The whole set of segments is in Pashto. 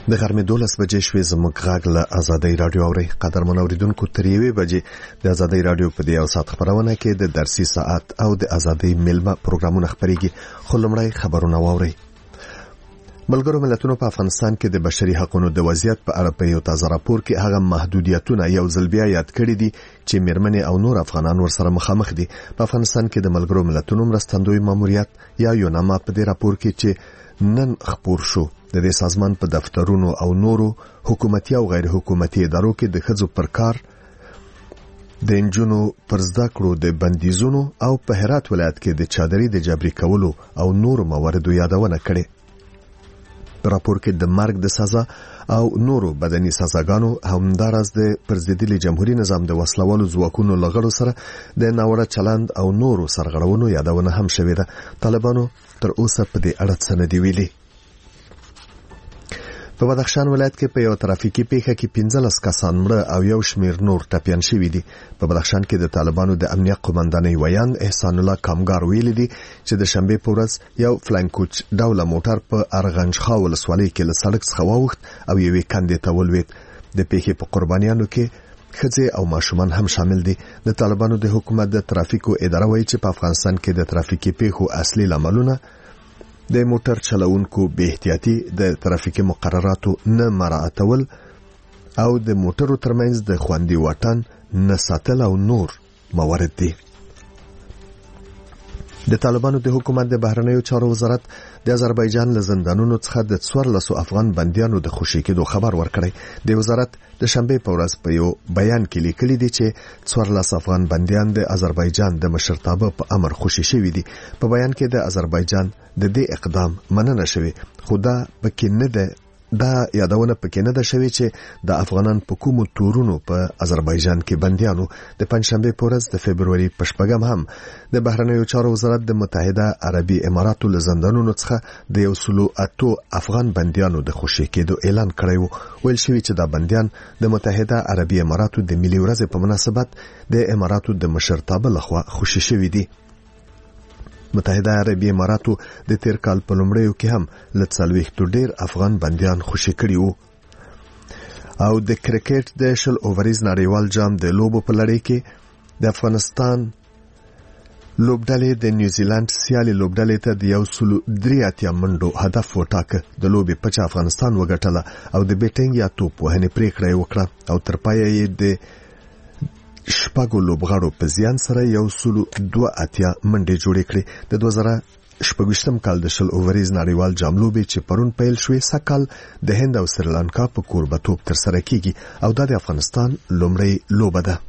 د غرمې 12 بجې شوې زموږ غږ له آزادۍ رادیو اوري. قدرمن اوریدونکو تر 1 بجې د آزادۍ رادیو په دې او سات خبرونه کې د درسي ساعت او د آزادۍ ملمه پروګرامونه خبريږي. خو لمړی خبرونه واوري. ملګرو ملتونو په افغانستان کې د بشري حقوقو د وضعیت په اړه په یو تازه راپور کې هغه محدودیتونه یو ځل بیا یاد کړي دي چې میرمنې او نور افغانان ورسره مخامخ دي. په افغانستان کې د ملګرو ملتونو مرستندوی ماموریت یا یوناما په دې راپور کې چې نن خبر شو د دې سازمان په دفترونو او نورو حکومتي او غیر حکومتي ادارو کې د ښځو پر کار د انجونو پر زده کړو د بندیزونو او په هرات ولایت کې د چادري د جبري کولو او نورو مواردو یادونه کړې. په راپور کې د مرګ د سزا او نورو بدني سزاګانو همدارس د پرزیدلي جمهوریت نظام د وسلوالو ځواکونو لغړو سره د ناوړه چلند او نورو سرغړونو یادونه هم شوې ده. طالبانو تر اوسه په دې اړه څه نه دی ویلي. په بدخشان ولایت کې په یو ترافیکي پیښه کې 15 کسان مړه او یو شمیر نور ټپيان شوي دي. په بدخشان کې د طالبانو د امنیت قومندانۍ ویان احسان الله کامګار ویلي دي چې د شنبه په ورځ یو فلانکوچ ډوله موټر په ارغنجخا ولسوالۍ کې له سړک څخه واوښت او یوې کندې ته ولوېد. د پیښې په قربانیانو کې ښځې او ماشومان هم شامل دي. د طالبانو د حکومت د ترافیکو اداره وایي چې په افغانستان کې د ترافیکي پیښو اصلي لاملونه د موټر چلوونکو بے احتیاطي د ترافیکي مقرراتو نه مراعاتول او د موټرو ترمنځ د خوندي واټن نه ساتل او نور موارد دي. د طالبانو د حکومت د بهرنیو چارو وزارت د آذربایجان له زندانونو څخه د 14 افغان بندیانو د خوشي کېدو خبر ورکړی. د وزارت د شنبه په ورځ په یو بیان کې لیکلي دي چې 14 افغان بندیان د آذربایجان د مشرتابه په امر خوشي شوي دي. په بیان کې د آذربایجان د دې اقدام مننه شوی، خو دا پکې نه ده یادونه پکې نه ده شوی چې د افغانان په کومو تورونو په آذربایجان کې بندیانو د پنځشنبه په ورځ د فبرवरी په شپږم هم د بهرنیو چارو وزارت د متحده عربي اماراتو له زندانونو څخه د 108 افغان بندیانو د خوشي کېدو اعلان کړی و. ویل شوی چې دا بندیان د متحده عربي اماراتو د ملي ورځ په مناسبت د اماراتو د مشرتابه لخوا خوشي شوی دي. متحده عربي اماراتو د تیر کال په لومړیو کې هم له 40 ډیر افغان بندیان خوشي کړي وو. او د کرکټ د شل اووريز نړیوال جام د لوبو په لړۍ کې د افغانستان لوبډلې د نیوزیلند سیالي لوبډلې ته د 103 منډو هدف وټاکه. د لوبې په چا افغانستان وګټله او د بیټینګ یا توپ وهنې پریکړه وکړه او تر پایه یې د شپږو لوبغاړو په زیان سره 102 منډې جوړې کړې. د 2026 کال د شل اووريز نړیوال جام لوبې چې پرون پیل شوې سکهال د هند او سریلانکا په کوربتوب تر سره کیږي او د افغانستان لومړی لوبه ده.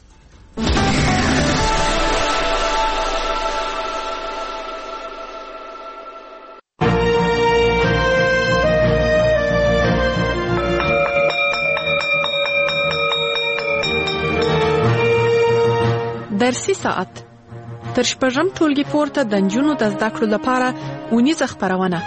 درسي ساعت تر شپږم ټولګي پورته د انجونو د زده کړو لپاره اونیزه خبرونه.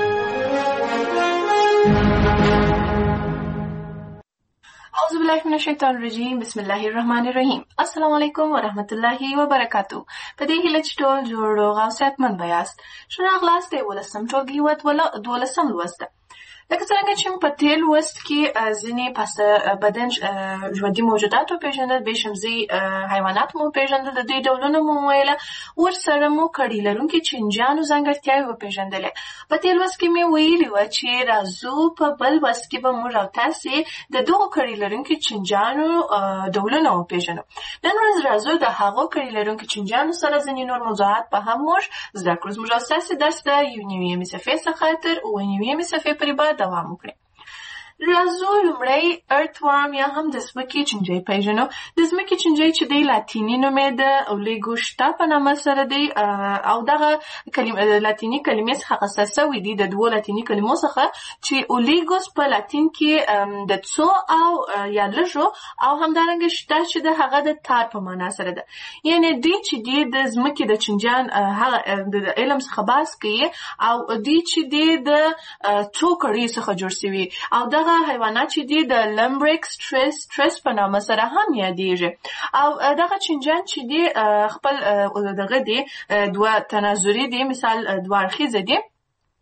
اعوذ بالله من الشیطان الرجیم. بسم الله الرحمن الرحیم. السلام علیکم ورحمت الله وبرکاتو. په دې هیله چې ټول جوړ او صحتمند یاست. شنو غلاست دی ولسم ټولګي ولا دولسم لوسته. لکه څنګه چې په تیل وست کې ځینې پس بدن ژوندي موجودات او پیژندل به شمزي حیوانات مو پیژندل د دې ډولونو مو ویله ور سره مو کړي لرونکي چنجانو ځانګړتیاوې و پیژندل. په تیل وست کې مې ویلي و چې راځو په بل وست کې به موږ تاسو د دوه کړي لرونکي چنجانو ډولونه و پیژنو. نن ورځ راځو د هغو کړي لرونکي چنجانو سره ځینې نور موضوعات په هم موږ زده کړو. موږ اساسي درس د یو نیمه صفحې څخه تر 9 صفحې پورې به دوام وکړي. راځو لومړی ارتورم یا هم د ځمکې چینجی پیژنو. د ځمکې چینجی چې دی لاتیني نوم یې د اولیګوشتا په نامه سره دی او دغه لاتیني کلمې څخه اخیستل شوی دی د دوو لاتیني کلمو څخه چې اولیګوس په لاتین کې د څو او یا لږو او همدارنګه شته چې د هغه د تار په معنا سره ده. یعنی دی چې دی د ځمکې د چینجان هغه د علم څخه بحث کوي او دی چې دی د څو کړي څخه جوړ شوی او دغه حیوانات چې دي د لمبریک سټریس په نامه سره هم یادېږي. او دغه چنجان چې دي خپل دغه دي دوه تناظري دي، مثال دوه اړخیزه دي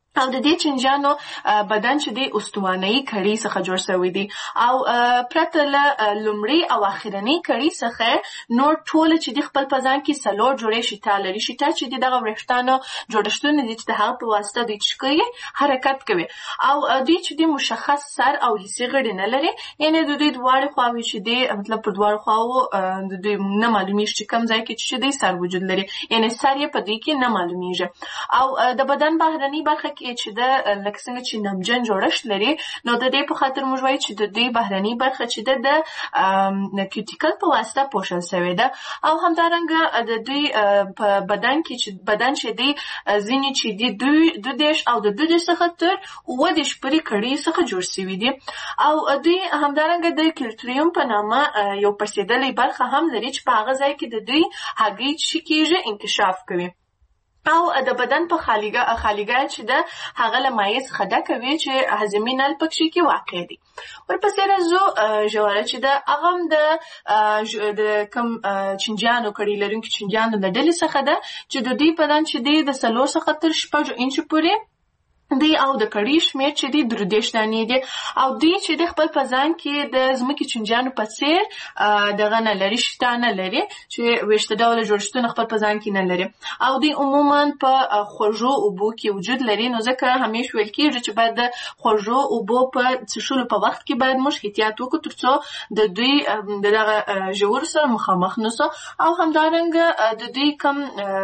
او د دې چنجانو بدن چې د استوانه‌ای کړي څخه جوړ شوی دی او پرته له لومړی او اخرنی کړي څخه نور ټول چې د خپل پزان کې سلور جوړې شیټه لري شیټه چې دغه ورښتانو جوړښتونه دي چې د هغه په واسطه د چکې حرکت کوي او دوی چې د مشخص سر او حصې غړي نه لري یعنی د دوی دواړو خواوې چې د مطلب په دواړو خواو د دوی نه معلومیږي چې کوم ځای کې چې د سر وجود لري یعنی سر یې په دې کې نه معلومیږي او د بدن بهرنی برخه چې د لکه څنګه چې نمجن جوړښت لري نو د دې په خاطر موږ وایو چې د دې بهرنی برخه چې د کیوټیکل په واسطه پوښل شوې ده او همدارنګه د دوی په بدن کې چې بدن چې دی ځینې چې دی د دیش او د دوی څخه تر 20 پورې کړي څخه جوړ شوی دي او دوی همدارنګه د کلټریوم په نامه یو پسیدلې برخه هم لري چې په هغه ځای کې د دوی هګۍ چې کېږي انکشاف کوي او د بدن په خالیګاه چې د هغه له مایع څخه ډکوي چې هضمي نل پکې کې واقع دي ورپسې راځو ژوره چې د هغه د کم چنجانو کړي لرونکي چنجانو له ډلې څخه ده چې د دې بدن چې دی د 3 څخه تر 6 انچ پورې دی او د کړي شمیر چې دی 3 دانې دي او دی چې د خپل پزان کې د زمکي چنجانو په څیر دغه نه لري شته نه لري چې وشته ډول جوړښتونه خپل پزان کې نه لري او دی عموما په خوږو اوبو کې وجود لري نو ځکه همیشه ویل کېږي چې باید د خوږو اوبو په څښلو په وخت کې باید موږ احتیاط وکړو ترڅو د دوی دغه ژور سره مخامخ نسو او همدارنګه د دوی کم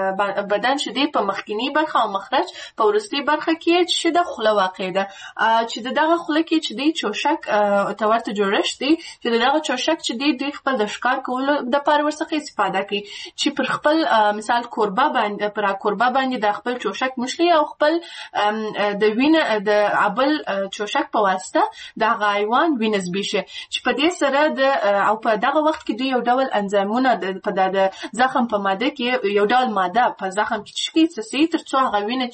بدن چې دی په مخکینی برخه او مخرج په وروستي برخه کې چې د خوله واقع ده چې دغه خوله کې چې دی چوشک تورته جوړښت دی چې دغه چوشک چې دی خپل د ښکار کولو د لپاره ورڅخه استفاده کوي چې پر خپل مثال کوربه باندې د خپل چوشک مشلي او خپل د وینه د عبل چوشک په واسطه د حیوان وینه زبیشه چې په دې سره او په دغه وخت کې دی یو ډول انزایمونه په د زخم په ماده کې یو ډول ماده په زخم کې چې څه ترڅو هغه وینه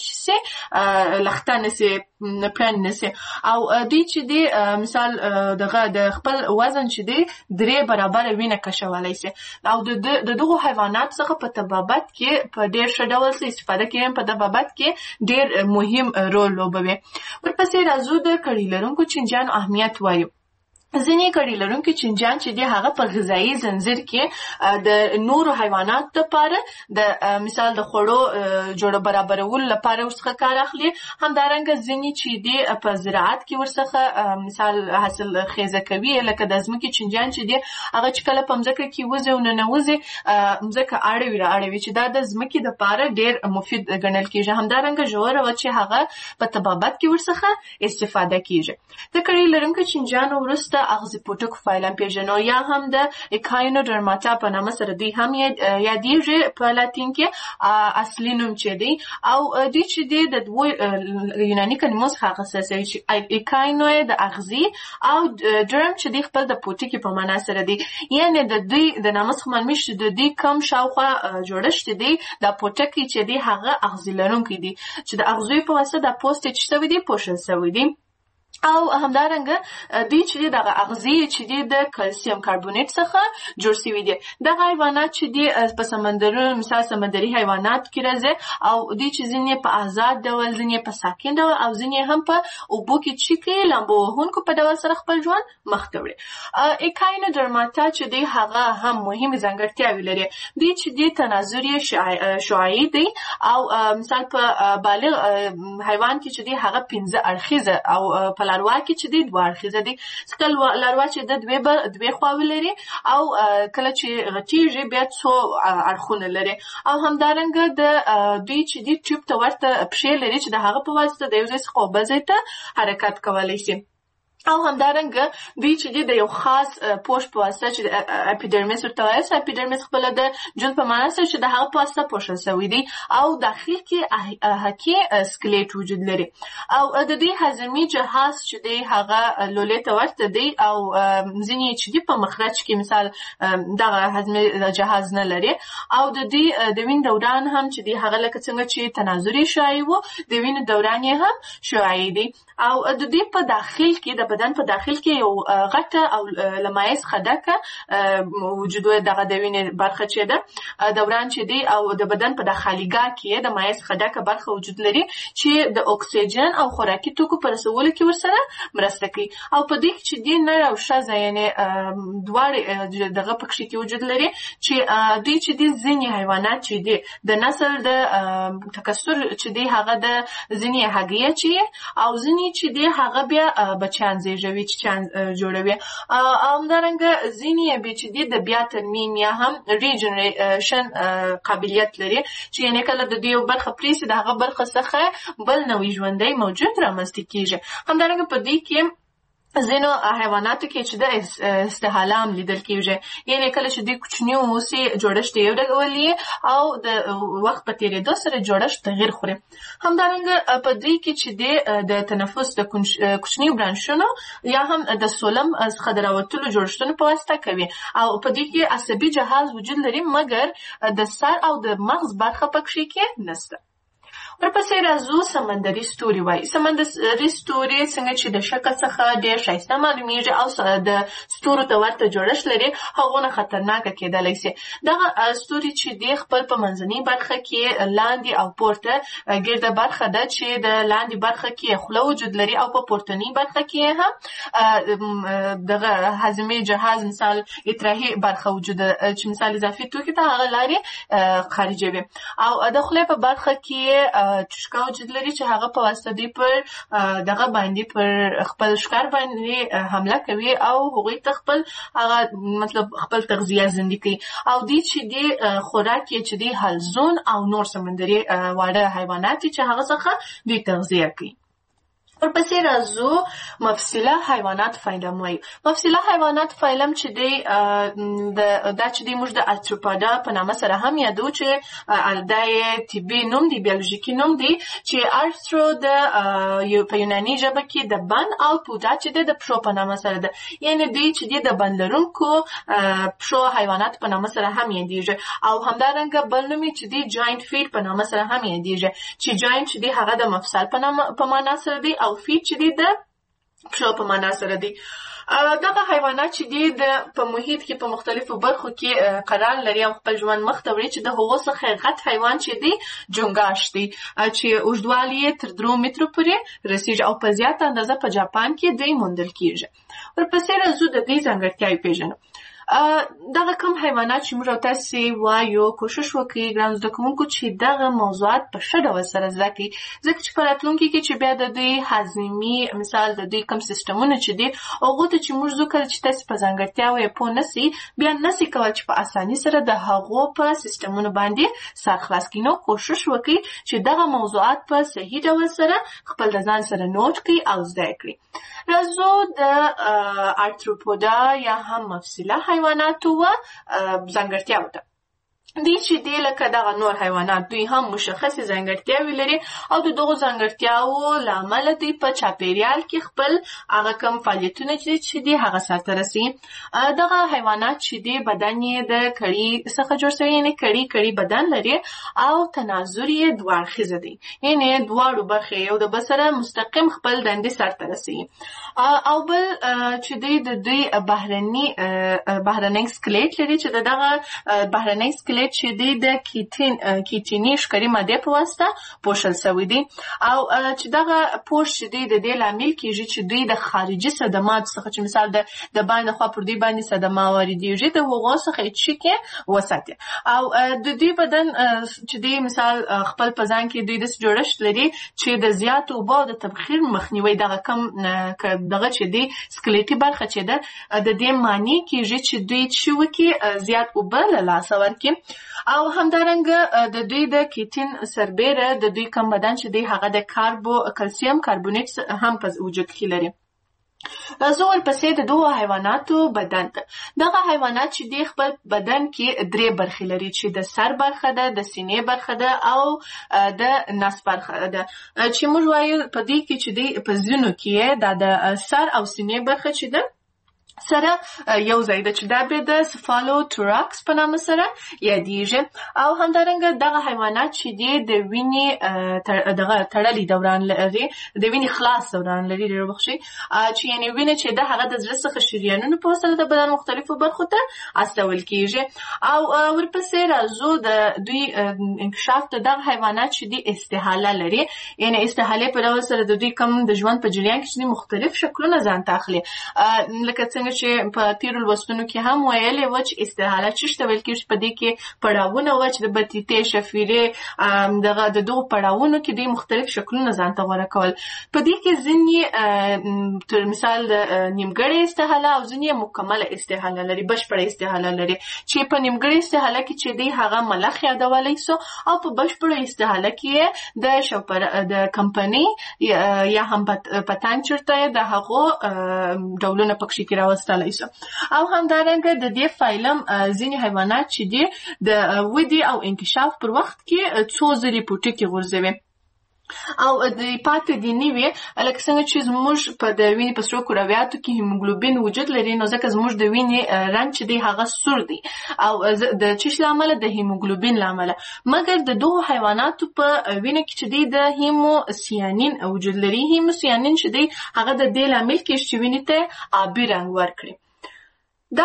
چې لخت نسی پلان نسی او دی چې دی مثال دغه د خپل وزن چې دی 3 برابر وینه کشولای شي او د دغه حیوانات څخه په طبابت کې په ډیر ښه ډول استفاده کوي په طبابت کې ډیر مهم رول لوبوي ورپسې راځو د کړي لرونکو چنجان اهمیت وایو ځینې کړي لرونکي چنجان چې دی هغه په غذایی زنجیر کې د نورو حیواناتو لپاره د مثال د خوړو جوړ برابرولو لپاره ورڅخه کار اخلي همدارنګه ځینې چې دی په زراعت کې ورڅخه مثال حاصل خیزه کوي لکه د ځمکې چنجان چې دی هغه چې کله په ځمکه کې وځي او نه وځي ځمکه اړوي چې دا د ځمکې لپاره ډیر مفید ګڼل کېږي همدارنګه ژوره و چې هغه په طبابت کې ورڅخه استفاده کېږي د کړي لرونکو چنجانو وروسته اغزي پوټک فایلم پیژنو یا هم د اکاینوډرماتا په نامه سره دی هم یادېږي په لاتین کې اصلي نوم چې دی او دی چې دی د یوناني کلمو څخه اخیستل شوی چې اکاینو د اغزي او درم چې دی خپل د پوټکي په معنا سره دی یعنی د دوی د نامه څخه معلومه چې د دې کم شاوخوا جوړښت دی د پوټکي چې دی هغه اغزي لرونکی دی چې د اغزي په واسطه د پوسټ چې شوی دی پوښل شوی دی او همدارنګه دی چې دغه اغزي چې د کلسیم کاربونیت څخه جوړ شوی دي د حیوانات چې دی په سمندرونو مثال سمندري حیوانات کې راځي او دی چې ځینې په آزاد ډول ځینې په ساکن ډول او ځینې هم په اوبو کې چې لامبو وهونکو په ډول سره خپل ژوند مخ ته وړي اکاینوډرماتا چې دی هغه هم مهمه ځانګړتیاوې لري دی چې دی تناظري شعاعي دی او مثال په بالغ حیوان کې چې دی هغه 15 اړخیزه او په لاروا کې چې دی 2 اړخیزه دی څکل لاروا چې د 2 خواوې لري او کله چې غټیږي بیا څو اړخونه لري او همدارنګه د دوی چې دی ټیوب ته ورته پښې لري چې د هغه په واسطه د یو ځای څخه بل ځای ته حرکت کولی شي او همدارنګه دوی چې د یو خاص پوښ په واسطه چې اپیډرمیس ورته وایي اپیډرمیس خپل د جون په معنا سره چې د هغه په واسطه پوښل شوی دی او داخل کې حقیقي سکلیټ وجود لري او د دې هضمي جهاز چې دی هغه لولې ته ورته دی او ځینې چې دی په مخرج کې مثال دغه هضمي جهاز نه لري او د دې د وین دوران هم چې دی هغه لکه څنګه چې تناظري شایي وو د وین دوران هم شایي دی او د دې په داخل کې د د بدن په داخل کې یو غټه او لمایز خدکه وجود دغه د وینې برخه چې ده دوران چې دی او د بدن په داخليګاه کې د مایز خدکه برخه وجود لري چې د اکسیجن او خوراکي توکو پر رسولو کې ورسره مرسته کوي او په دې کې چې دی نر او ښځه یعنی دواړه دغه پکې کې وجود لري چې دوی چې دی ځینې حیوانات چې دی د نسل د تکثر چې دی هغه د ځینې هګۍ چې او ځینې چې دی هغه بیا بچیان زیږوي چې چان جوړوي او همدارنګه ځینې به چې دی د بیا ترمیم یا هم ریجنریشن قابلیت لري چې یعنی کله د دیو برخه پریسي د هغه برخه څخه بل نوې ژوندۍ موجود رامنځته کیږي. همدارنګه په دې کې ځینو حیواناتو کې چې د استحالام لیدل کېږي یعنی کله چې دوی کوچني اوسي جوړښت یو ډول وي او د وخت په تېرېدو سره جوړښت تغیر خوري. همدارنګه په دې کې چې د تنفس د کوچني برانشونو یا هم د سولم څخه د راوتلو جوړښتونو په واسطه کوي او په دې کې عصبي جهاز وجود لري مګر د سر او د مغز برخه پکې کې نشته. ورپسې راځو سمندري ستوري وایي. سمندري ستوري څنګه چې د شکل څخه ډېر ښایسته معلومیږي او د ستورو ته ورته جوړښت لري هغونه خطرناکه کېدلی سي. دغه ستوري چې دی خپل په منځنۍ برخه کې لاندې او پورته ګرده برخه ده چې د لاندې برخه کې خوله وجود لري او په پورتنۍ برخه کې هم دغه هضمي جهاز مثال اطراحي برخه وجود چې مثال اضافي توکي ته هغه لارې خارجوي او د خولې په برخه کې چشکا وجود لري چې هغه په واسطه دی پر دغه باندې پر خپل ښکار باندې حمله کوي او هغوی ته خپل هغه مطلب خپل تغذیه زندگی کوي او دی چې دی خوراک یې چې دی حلزون او نور سمندري واړه حیوانات چې هغه څخه دوی تغذیه کوي. ورپسې راځو مفصله حیوانات فایلم وایي. مفصله حیوانات فایلم چې دی دا چې دی موږ د ارتروپودا په نامه سره هم یادو چې دا یې طبي نوم دی بیولوژیکي نوم دی چې ارترو د په یوناني ژبه کې د بن او پودا چې دی د پښو په نامه سره ده یعنی دوی چې دی د بن لرونکو پښو حیوانات په نامه سره هم یادیږي او همدارنګه بل نوم چې دی جاینټ فیټ په نامه سره هم یادیږي چې جاینټ چې دی هغه د مفصل په معنا سره دی او فیټ چې دی د پښو په معنا سره دی. دغه حیوانات چې دی په محیط کې په مختلفو برخو کې قرار لري او خپل ژوند مخ ته وړي چې د هغو څخه غټ حیوان چې دی جونګاش دی چې اوږدوالی یې تر 3 مترو پورې رسیږي او په زیاته اندازه په جاپان کې دی موندل کیږي. ورپسې راځو د دې ځانګړتیاوې پیژنو. دغه کوم حیوانات چې موږ تاسو وایو کوشش وکړئ ګران زده کوونکو چې دغه موضوعات په ښه ډول سره زده کړئ ځکه چې په راتلونکي کې چې بیا د دوی هضمي مثال د دوی کوم سیستمونه چې دي هغو ته چې موږ زده کړو چې تاسو په ځانګړتیاوو یې پوه نسئ بیا نسئ کولی چې په اساني سره د هغو په سیستمونو باندې سر خلاص کړئ. نو کوشش وکړئ چې دغه موضوعات په صحیح ډول سره خپل د ځان سره نوټ کړئ او زده کړئ. راځو د ارتروپودا یا هم مفصله حیواناتو و ځانګړتیاوو ته. دی چې دی لکه دغه نور حیوانات دوی هم مشخصې ځانګړتیاوې لري او د دغو ځانګړتیاوو له امله دوی په چاپیریال کې خپل هغه کوم فعالیتونه چې دی هغه سرته رسوي. دغه حیوانات چې دی بدن یې د کړي څخه جوړ شوی یعنې کړي بدن لري او تناظر یې دوه اړخیزه دی یعنې دواړو برخې یو د بل سره مستقیم خپل دندې سرته رسوي او بل چې دی د دوی بهرنی سکلیټ لري چې دغه بهرنی سکلیټ چې دی د کیټیني ښکاري مادې په واسطه پوښل شوی دی او چې دغه پوښ چې دی د دې لامل کیږي چې دوی د خارجي صدمات څخه چې مثال د باندې خوا پر دوی باندې صدمه واردېږي د هغو څخه یې چیکې وساتي او د دوی بدن چې دی مثال خپل په ځان کې دوی داسې جوړښت لري چې د زیاتو اوبو د تبخیر مخنیوی دغه کم دغه چې دی سکلیټي برخه چې ده د دې معنی کیږي چې دوی چې وکړي زیات اوبه له لاسه ورکړي او همدارنګه د دوی د کیټین سربیره د دوی کم بدن چې دی هغه د کلسیم کاربونیټ هم په وجود کې لري. راځو ورپسې د دوه حیواناتو بدن ته. دغه حیوانات چې دی خپل بدن کې 3 برخې لري چې د سر برخه ده د سینې برخه ده او د نس برخه ده چې موږ وایو په دې کې چې دی په ځینو کې دا د سر او سینې برخه چې ده سره یو ځای ده چې دا به د سفالوتوراکس په نامه سره یادېږي او همدارنګه دغه حیوانات چې دي د وینې دغه تړلي دوران لري د وینې خلاص دوران لري ډېر بخښئ چې یعنې وینه چې ده هغه د زړه څخه شریانونو په وسیله د بدن مختلفو برخو ته استول کېږي او ورپسې راځو د دوی انکشاف د دغه حیوانات چې دي استحاله لري یعنې استحالې په ډول سره د دوی کوم د ژوند په جریان کې چې مختلف شکلونه ځان ته اخلي لکه څنګه چې په تیرو لوستونو کې هم ویلې وه چې استحاله څه ته ویل کېږي په دې کې پړاوونه وه چې د بطیتې شفیرې دغه د دغو پړاوونو کې دوی مختلف شکلونه ځان ته غوره کول په دې کې ځینې تر مثال د نیمګړې استحاله او ځینې مکمله استحاله لري بشپړه استحاله لري چې په نیمګړې استحاله کې چې دی هغه ملخ یادولی سو او په بشپړه استحاله کې د کمپنۍ یا هم پتنګ چرته د هغو ډولونه پکښې کې راوستلی سو او همدارنګه د دې فایلم ځینې حیوانات چې دي د ودې او انکشاف پر وخت کې څو ځلې پوټکي غورځوي او د پاتې دي نوي لکه څنګه چې زموږ په د وینې په سرو کرویاتو کې هیموګلوبین وجود لري نو ځکه زموږ د وینې رنګ چې دی هغه سور دی او د چیش له امله د هیموګلوبین له امله مګر د دغو حیواناتو په وینه کې چې دی د هیموسیانین وجود لري هیموسیانین چې دی هغه د دې لامل کېږي چې وینې ته آبي رنګ ورکړي دا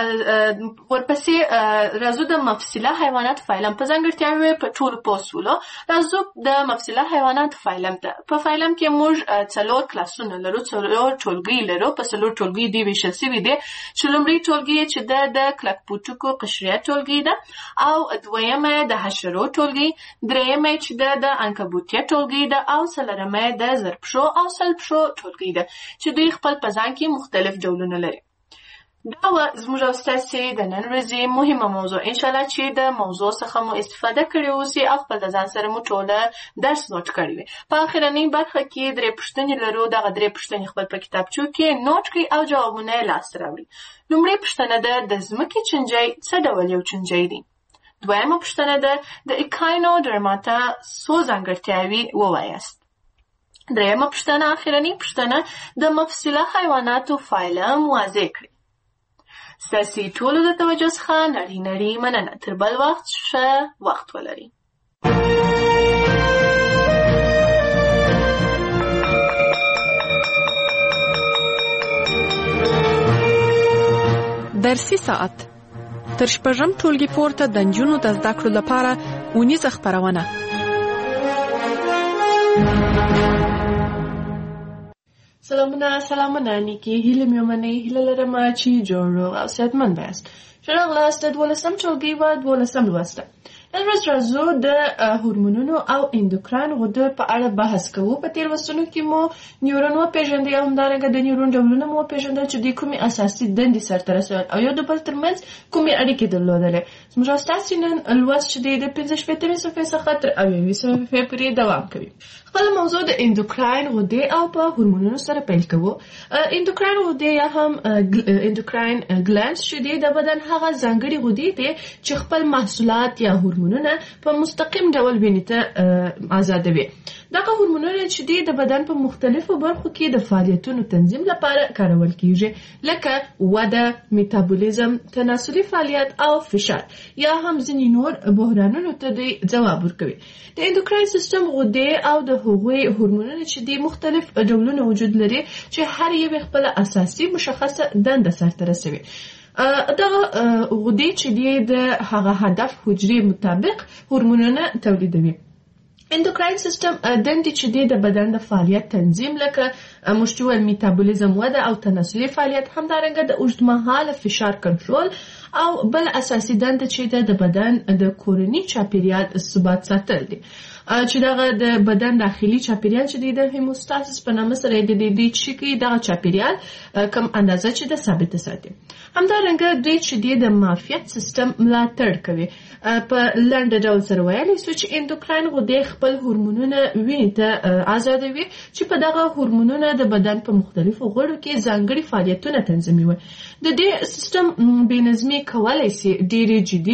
ورپسې راځو د مفصله حیوانات فایلم په ځانګړتیا په ټولو پوسولو راځو د مفصله حیوانات فایلم ته په فایلم کې موږ څلور کلاسونه لرو څلور ټولګي لرو په څلور ټولګي دي ویشل سوي دي چې لومړی ټولګي چې د کلکپوټکو قشریه ټولګي ده او دویمه د حشرو ټولګي درېیمه چې د عنکبوتیه ټولګي ده او څلورمه د زرپشو او سلپشو ټولګي ده چې دوی خپل په ځان کې مختلف ډولونه لري دا زموږ او ستاسې د نن ورځې مهمه موضوع انشاءالله چې د موضوع څخه مو استفاده کړې اوسي او خپل د ځان سره مو ټوله درس نوټ کړی وي په اخرنۍ برخه کې درې پوښتنې لرو دغه درې پوښتنې خپل په کتابچو کې نوټ کړئ او جوابونه یې لاسته راوړئ لومړۍ پوښتنه ده د ځمکې چینجی څه ډول یو چینجی دی دویمه پوښتنه ده د ایکاینوډرماتا څو ځانګړتیاوې ووایاست درېیمه پوښتنه اخرنۍ پوښتنه د مفصله حیواناتو فایلم واضح کړئ ستاسې ټولو د توجه څخه نړۍ مننه تر بل وخت ښه وخت ولرئ درسي ساعت تر شپږم ټولګي پورته د نجونو د زده کړو لپاره اونیزه خپرونه سلامونه نیکی هیله مې ومنئ هیله لرم چې جوړ روغ او صحتمند یاست ښه راغلاست د 12 ټولګي و 12 لوسته نن ورځ راځو د هورمونونو او اندوکراین غدو په اړه بحث کوو په تیر لوستونو کې مو نیورون وپېژندل او همدارنګه د نیورون ډولونه مو وپېژندل چې دوی کومې اساسي دندې سرته رسول او یو د بل ترمنځ کومې اړیکې درلودلې زموږ ستاسې نن لوست چې دی د 15 صفحې څخه تر 20 صفحې پورې دوام کوي خپل موضوع د اندوکراین غدې او په هورمونونو سره پیل کوو اندوکراین غدې یا هم اندوکراین ګلانډز چې دی د بدن هغه ځانګړي غدې دي چې خپل محصولات یا هورمونونه په مستقیم ډول وینې ته آزادوي دغه هورمونونه چې دي د بدن په مختلفو برخو کې د فعالیتونو تنظیم لپاره کارول کیږي لکه وده میتابولیزم تناسلي فعالیت او فشار یا هم ځینې نور بحرانونو ته د ځواب ورکوي د اندوکراین سیستم غدې او د هغوی هورمونونه چې دي مختلف ډولونه وجود لري چې هر یو خپل اساسي مشخصه دنده سرته رسوي دغه غدې چې دي د هغه هدف حجرې مطابق هورمونونه تولیدوي اندوکراین سیستم دندې چې دی د بدن د فعالیت تنظیم لکه مشتوال میتابولیزم وده او تناسلي فعالیت همدارنګه د اوږدمهاله فشار کنټرول او بل اساسي دنده چې د بدن د کورني چاپیریال ثبات ساتل دي چې دغه د بدن داخلي چاپیریال چې دی د هیموستاسیس په نامه سره د دې چې دغه چاپیریال کم اندازه چې د ثابت ساتي همدارنګه دوی چې دی د معافیت سیستم ملاتړ کوي په لنډ ډول سره ویلی سو چې اندوکراین غدې خپل هورمونونه وینې ته آزادوي چې په دغه هورمونونه د بدن په مختلفو غړو کې ځانګړي فعالیتونه تنظیموي د دې سیستم بې نظمي کولی شي ډېرې جدي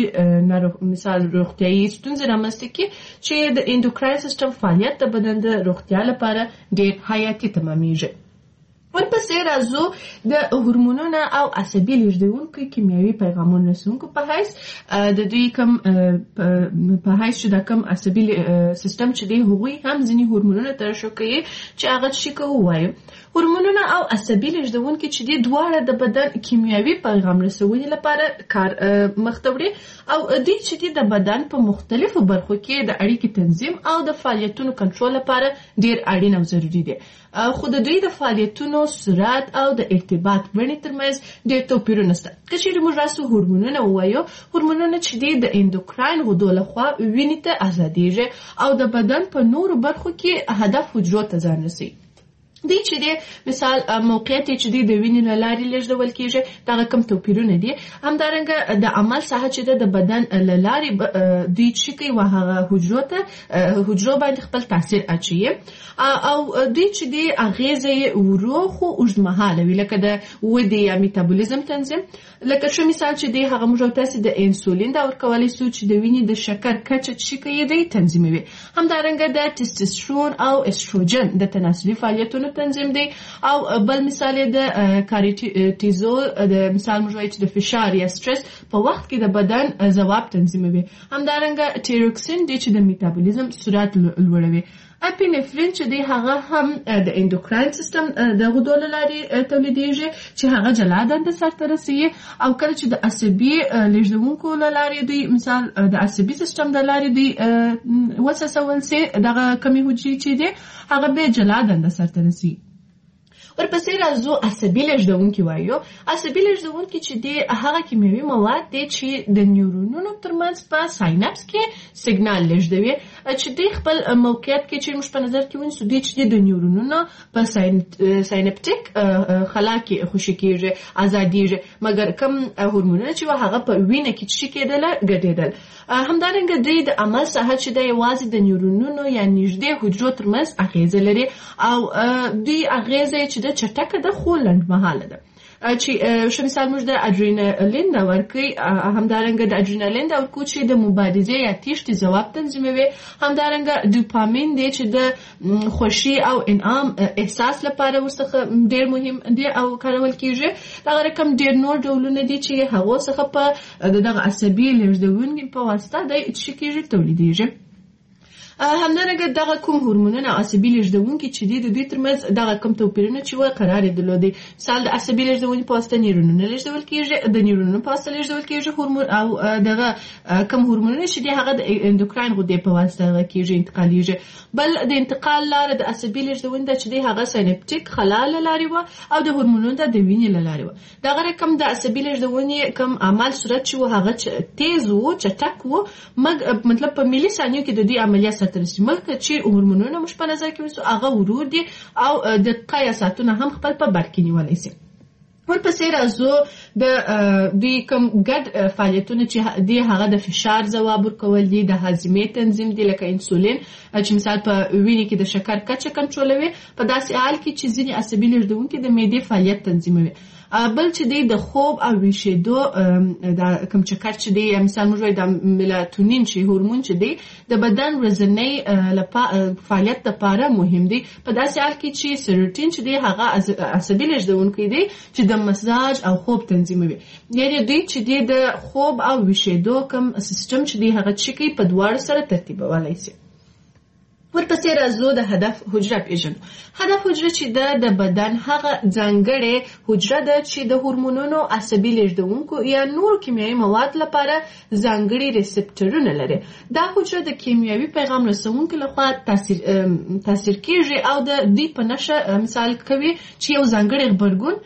مثال روغتیایي ستونزې رامنځته کړي چې د اندوکراین سیستم فعالیت د بدن د روغتیا لپاره ډېر حیاتي تمامیږي ورپسې راځو د هورمونونو او عصبي لیږدونکو کیمیاوي پیغامونو رسونکو په حیث د دوی کوم په حیث چې د کوم عصبي سیستم چې دی هغوی هم ځینې هورمونونه ترشح کوي چې هغه څه کوو وایو. هورمونونه او عصبي لیږدونکي چې دی دواړه د بدن کیمیاوي پیغام رسونې لپاره کار مخته وړي او دوی چې دی د بدن په مختلفو برخو کې د اړیکې تنظیم او د فعالیتونو کنټرول لپاره ډیر اړین او ضروري دي. خو د دوی د فعالیتونو سرعت او د ارتباط بڼې ترمنځ ډېر توپیرونه شته. که چیرې موږ راسو هورمونونه ووایو، هورمونونه چې دي د اندوکراین غدو لخوا وینې ته ازادیږي او د بدن په نورو برخو کې هدف حجرو ته ځان رسوي. دوی چې دی مثال موقعیت چې دی د وینې له لارې لیږدول کیږي، دغه کوم توپیرونه دي. همدارنګه د عمل ساحه چې د بدن له لارې دوی چې کوي و هغه حجرو باندې خپل تاثیر اچوي او دوی چې دی اغیزه یې ورو خو اوږدمهاله وي، لکه د ودې یا میتابولیزم تنظیم. لکه ښه مثال چې دی هغه موږ تاسې د انسولین دا ورکولی سو چې د وینې د شکر کچه چې کوي دی تنظیموي. همدارنګه د ټسټوسترون او استروجن د تناسلي فعالیتونو تنظیم دی او بل مثال د کارټیزول د مثال موږ وایو چې د فشار یا سټرس په وخت کې د بدن ځواب تنظیموي. همدارنګه ټیروکسین دی چې د میتابولیزم سرعت لوړوي. اپینفرین چې دی هغه هم د اندوکراین سیستم د غدو له لارې تولیدېږي چې هغه جلا دنده سرته رسوي او کله چې د عصبي لیږدونکو له لارې دوی مثال د عصبي سیستم د لارې دوی وسوسول سي دغه کمې حجرې چې دی هغه به جلا دنده سرته رسوي. ورپسې راځو عصبي لیږدونکي وایو. عصبي لیږدونکي چې دی هغه کیمیاوي مواد دی چې د نیورونونو ترمنځ په ساینپس کې سیګنال لیږدوي چې دی خپل موقعیت کې چې موږ په نظر کې ونیسو دوی چې د نیورونونو په ساینپټیک خلا کې خوشې کېږي، ازادېږي، مګر کوم هورمونونه چې هغه په وینه کې چې کېدله ګډېدل. همدارنګه دوی د عمل ساحه چې د یوازې د نیورونونو یا نږدې حجرو ترمنځ اغیزه لري او دوی اغیزه چې د چټکه ده خو لنډمهاله ده. چې ښه مثال موږ د اډرینالین دا ورکوي، همدارنګه د اډرینالین دا ورکوي چې د مبارزې یا تیښتې ځواب تنظیموي. همدارنګه ډوپامین دی چې د خوښي او انعام احساس لپاره ورڅخه ډېر مهم دی او کارول کیږي. دغه رقم ډېر نور ډولونه دي چې هغو څخه په دغه عصبي لیږدونکي په واسطه دی چې کیږي تولیدېږي. همدارنګه دغه کوم هورمونونه عصبي لیږدونکي چې دي د دوی ترمنځ دغه کوم توپیرونه چې وایي قرار یې درلودی. مثال د عصبي لیږدونکي په واسطه نیورونونه لیږدول کیږي، د نیورونونو په واسطه لیږدول کیږي هورمون او دغه کوم هورمونونه چې دي هغه د اندوکراین غدې په واسطه کیږي انتقالیږي. بل د انتقال لاره د عصبي لیږدونکي چې دي هغه ساینپټیک خلا له لارې و او د هورمونونو د وینې له لارې و. دغه رقم د عصبي لیږدونکي کوم عمل صورت چې هغه تیز و، چټک و، مطلب په ملي ثانیو کې د دې عملیات ترسي. مخکې چې هورمونونه موږ په نظر کې ونیسو هغه ورور دي او دقیقه یا ساعتونه هم خپل په بر کې نیولی سي. ورپسې راځو د دوی کوم ګډ فعالیتونه چې دی هغه د فشار ځواب ورکول دي، د هاضمې تنظیم دی لکه انسولین چې مثال په وینې کې د شکر کچه کنټرولوي. په داسې حال کې چې ځینې عصبي لیږدونکي د معدې فعالیت تنظیموي. بل چې دی د خوب او ویښېدو د کوم چکر چې دی مثال موږ وایو د میلاتونین چې هورمون چې دی د بدن ورځنی فعالیت لپاره مهم دی. په داسې حال کې چې سیروټین چې دی هغه عصبي لیږدونکی دی چې د مزاج او خوب تنظیموي. یعنې دوی چې دی د خوب او ویښېدو کوم سیستم چې دی هغه چې کوي په دواړو سره ترتیبولی سي. ورپسې راځو د هدف حجره پیژنو. هدف حجره چې د بدن هغه ځانګړې حجره ده چې د هورمونونو، عصبي لیږدونکو یا نور کیمیاوي مواد لپاره ځانګړي ریسپټرونه لري. دا حجره د کیمیاوي پیغام رسونکو لخوا تاثیر کیږي او د دې په نښه مثال کوي چې یو ځانګړی غبرګون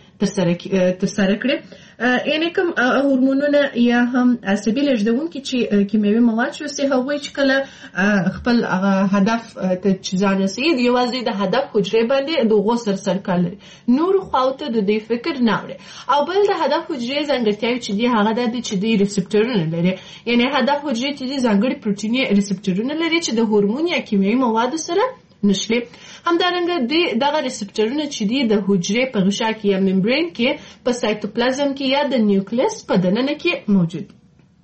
ترسره کړي. یعنې کوم هورمونونه یا هم عصبي لیږدونکي چې کیمیاوي مواد شوسي هغوی چې کله خپل هدف ته چې ځان رسوي یوازې د هدف حجرې باندې د هغو سره سرکار لري، نورو خواو ته د دې فکر نه وړي. او بل د هدف حجرې ځانګړتیاوې چې دي هغه دا دي چې دوی ریسپټرونه لري. یعنې هدف حجرې چې دي ځانګړي پروټیني ریسپټرونه لري چې د هورمون یا کیمیاوي موادو سره نشلي. همدارنګه دغه ریسپټرونه چې دي د حجرې په غشا کې یا ممبرین کې، په سایتوپلازم کې یا د نیوکلیس په دننه کې موجود دي.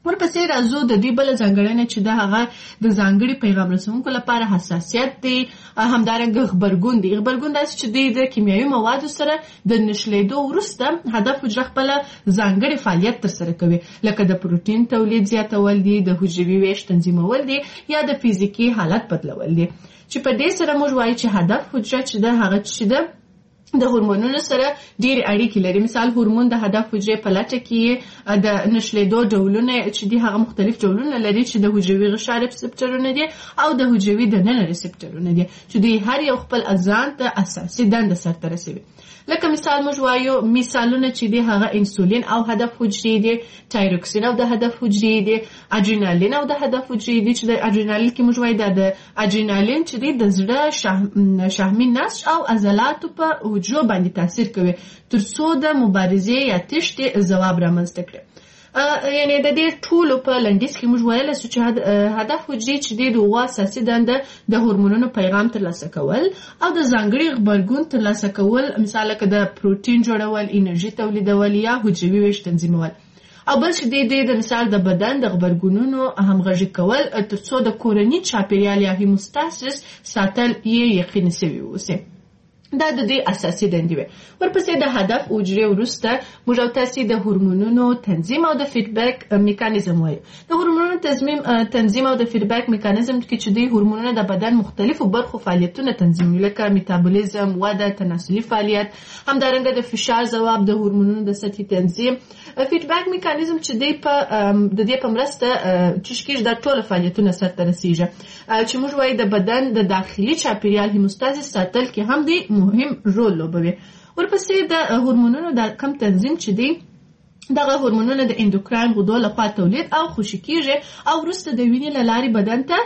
ورپسې راځو د دې بل ځانګړنه چې د هغه د ځانګړي پیغام رسونکو لپاره حساسیت دی، همدارنګه غبرګون دی. غبرګون داسې چې د کیمیاوي موادو سره د نشلیدو وروسته هدف حجره خپله ځانګړي فعالیت ترسره کوي، لکه د پروتین تولید زیاتول دي، د حجروي ویش تنظیمول دي، یا د فزیکي حالت بدلول دي. چې په دې سره موږ وایو چې هدف حجره چې د هغه چې د هورمونونو سره ډېرې اړیکې لري. مثال هورمون د هدف حجرې په لټه کې د نشلیدو ډولونه چې دي هغه مختلف ډولونه لري چې د حجروي غشا ریسپټرونه دي او د حجروي دننه ریسپټرونه دي چې دوی هر یو خپل ځان ته اساسي دنده سرته رسوي. لکه مثال موږ وایو مثالونه چې دي هغه انسولین او هدف حجرې دي، تایروکسین او د هدف حجرې دي، اډرینالین او د هدف حجرې دي چې د اډرینالین کې موږ وایو د اډرینالین چې دی د زړه شحمي نسج او عضلاتو په حجرو باندې تاثیر کوي ترڅو د مبارزې یا تشتې ځواب رامنځته کړي. یعنی د دې ټولو په لنډیز کې موږ ویلی سو چې هدف حجرې چې دی د هغو اساسي دنده د هورمونونو پیغام ترلاسه کول او د ځانګړي غبرګون ترلاسه کول، مثال لکه د پروتین جوړول، انرژي تولیدول یا حجروي ویش تنظیمول. او بل چې دی د مثال د بدن د غبرګونونو همغږي کول ترڅو د کورني چاپیریال یا هیموستاسیس ساتل یې یقیني سوي اوسي. دا د دې اساسي دندې وي. ورپسې د هدف حجرې وروسته موږ او تاسې د هورمونونو تنظیم او د فیډبیک میکانیزم وایو. د هورمونونو تنظیم او د فیډبیک میکانیزم کې چې دوی هورمونونه د بدن مختلفو برخو فعالیتونه تنظیموي، لکه میتابولیزم، وده، تناسلي فعالیت، همدارنګه د فشار ځواب، د هورمونونو د سطحي تنظیم. فیډبیک میکانیزم چې دی د دې په مرسته چې کېږي دا ټول فعالیتونه سرته رسیږي چې موږ وایو د بدن د داخلي چاپیریال هیموستاسیس ساتل کې هم دی مهم رول لوبوي. ورپسې د هورمونونو د کم تنظیم چې دی دغه هورمونونه د اندوکراین غدو لخوا تولید او خوشې کیږي او وروسته د وینې له لارې بدن ته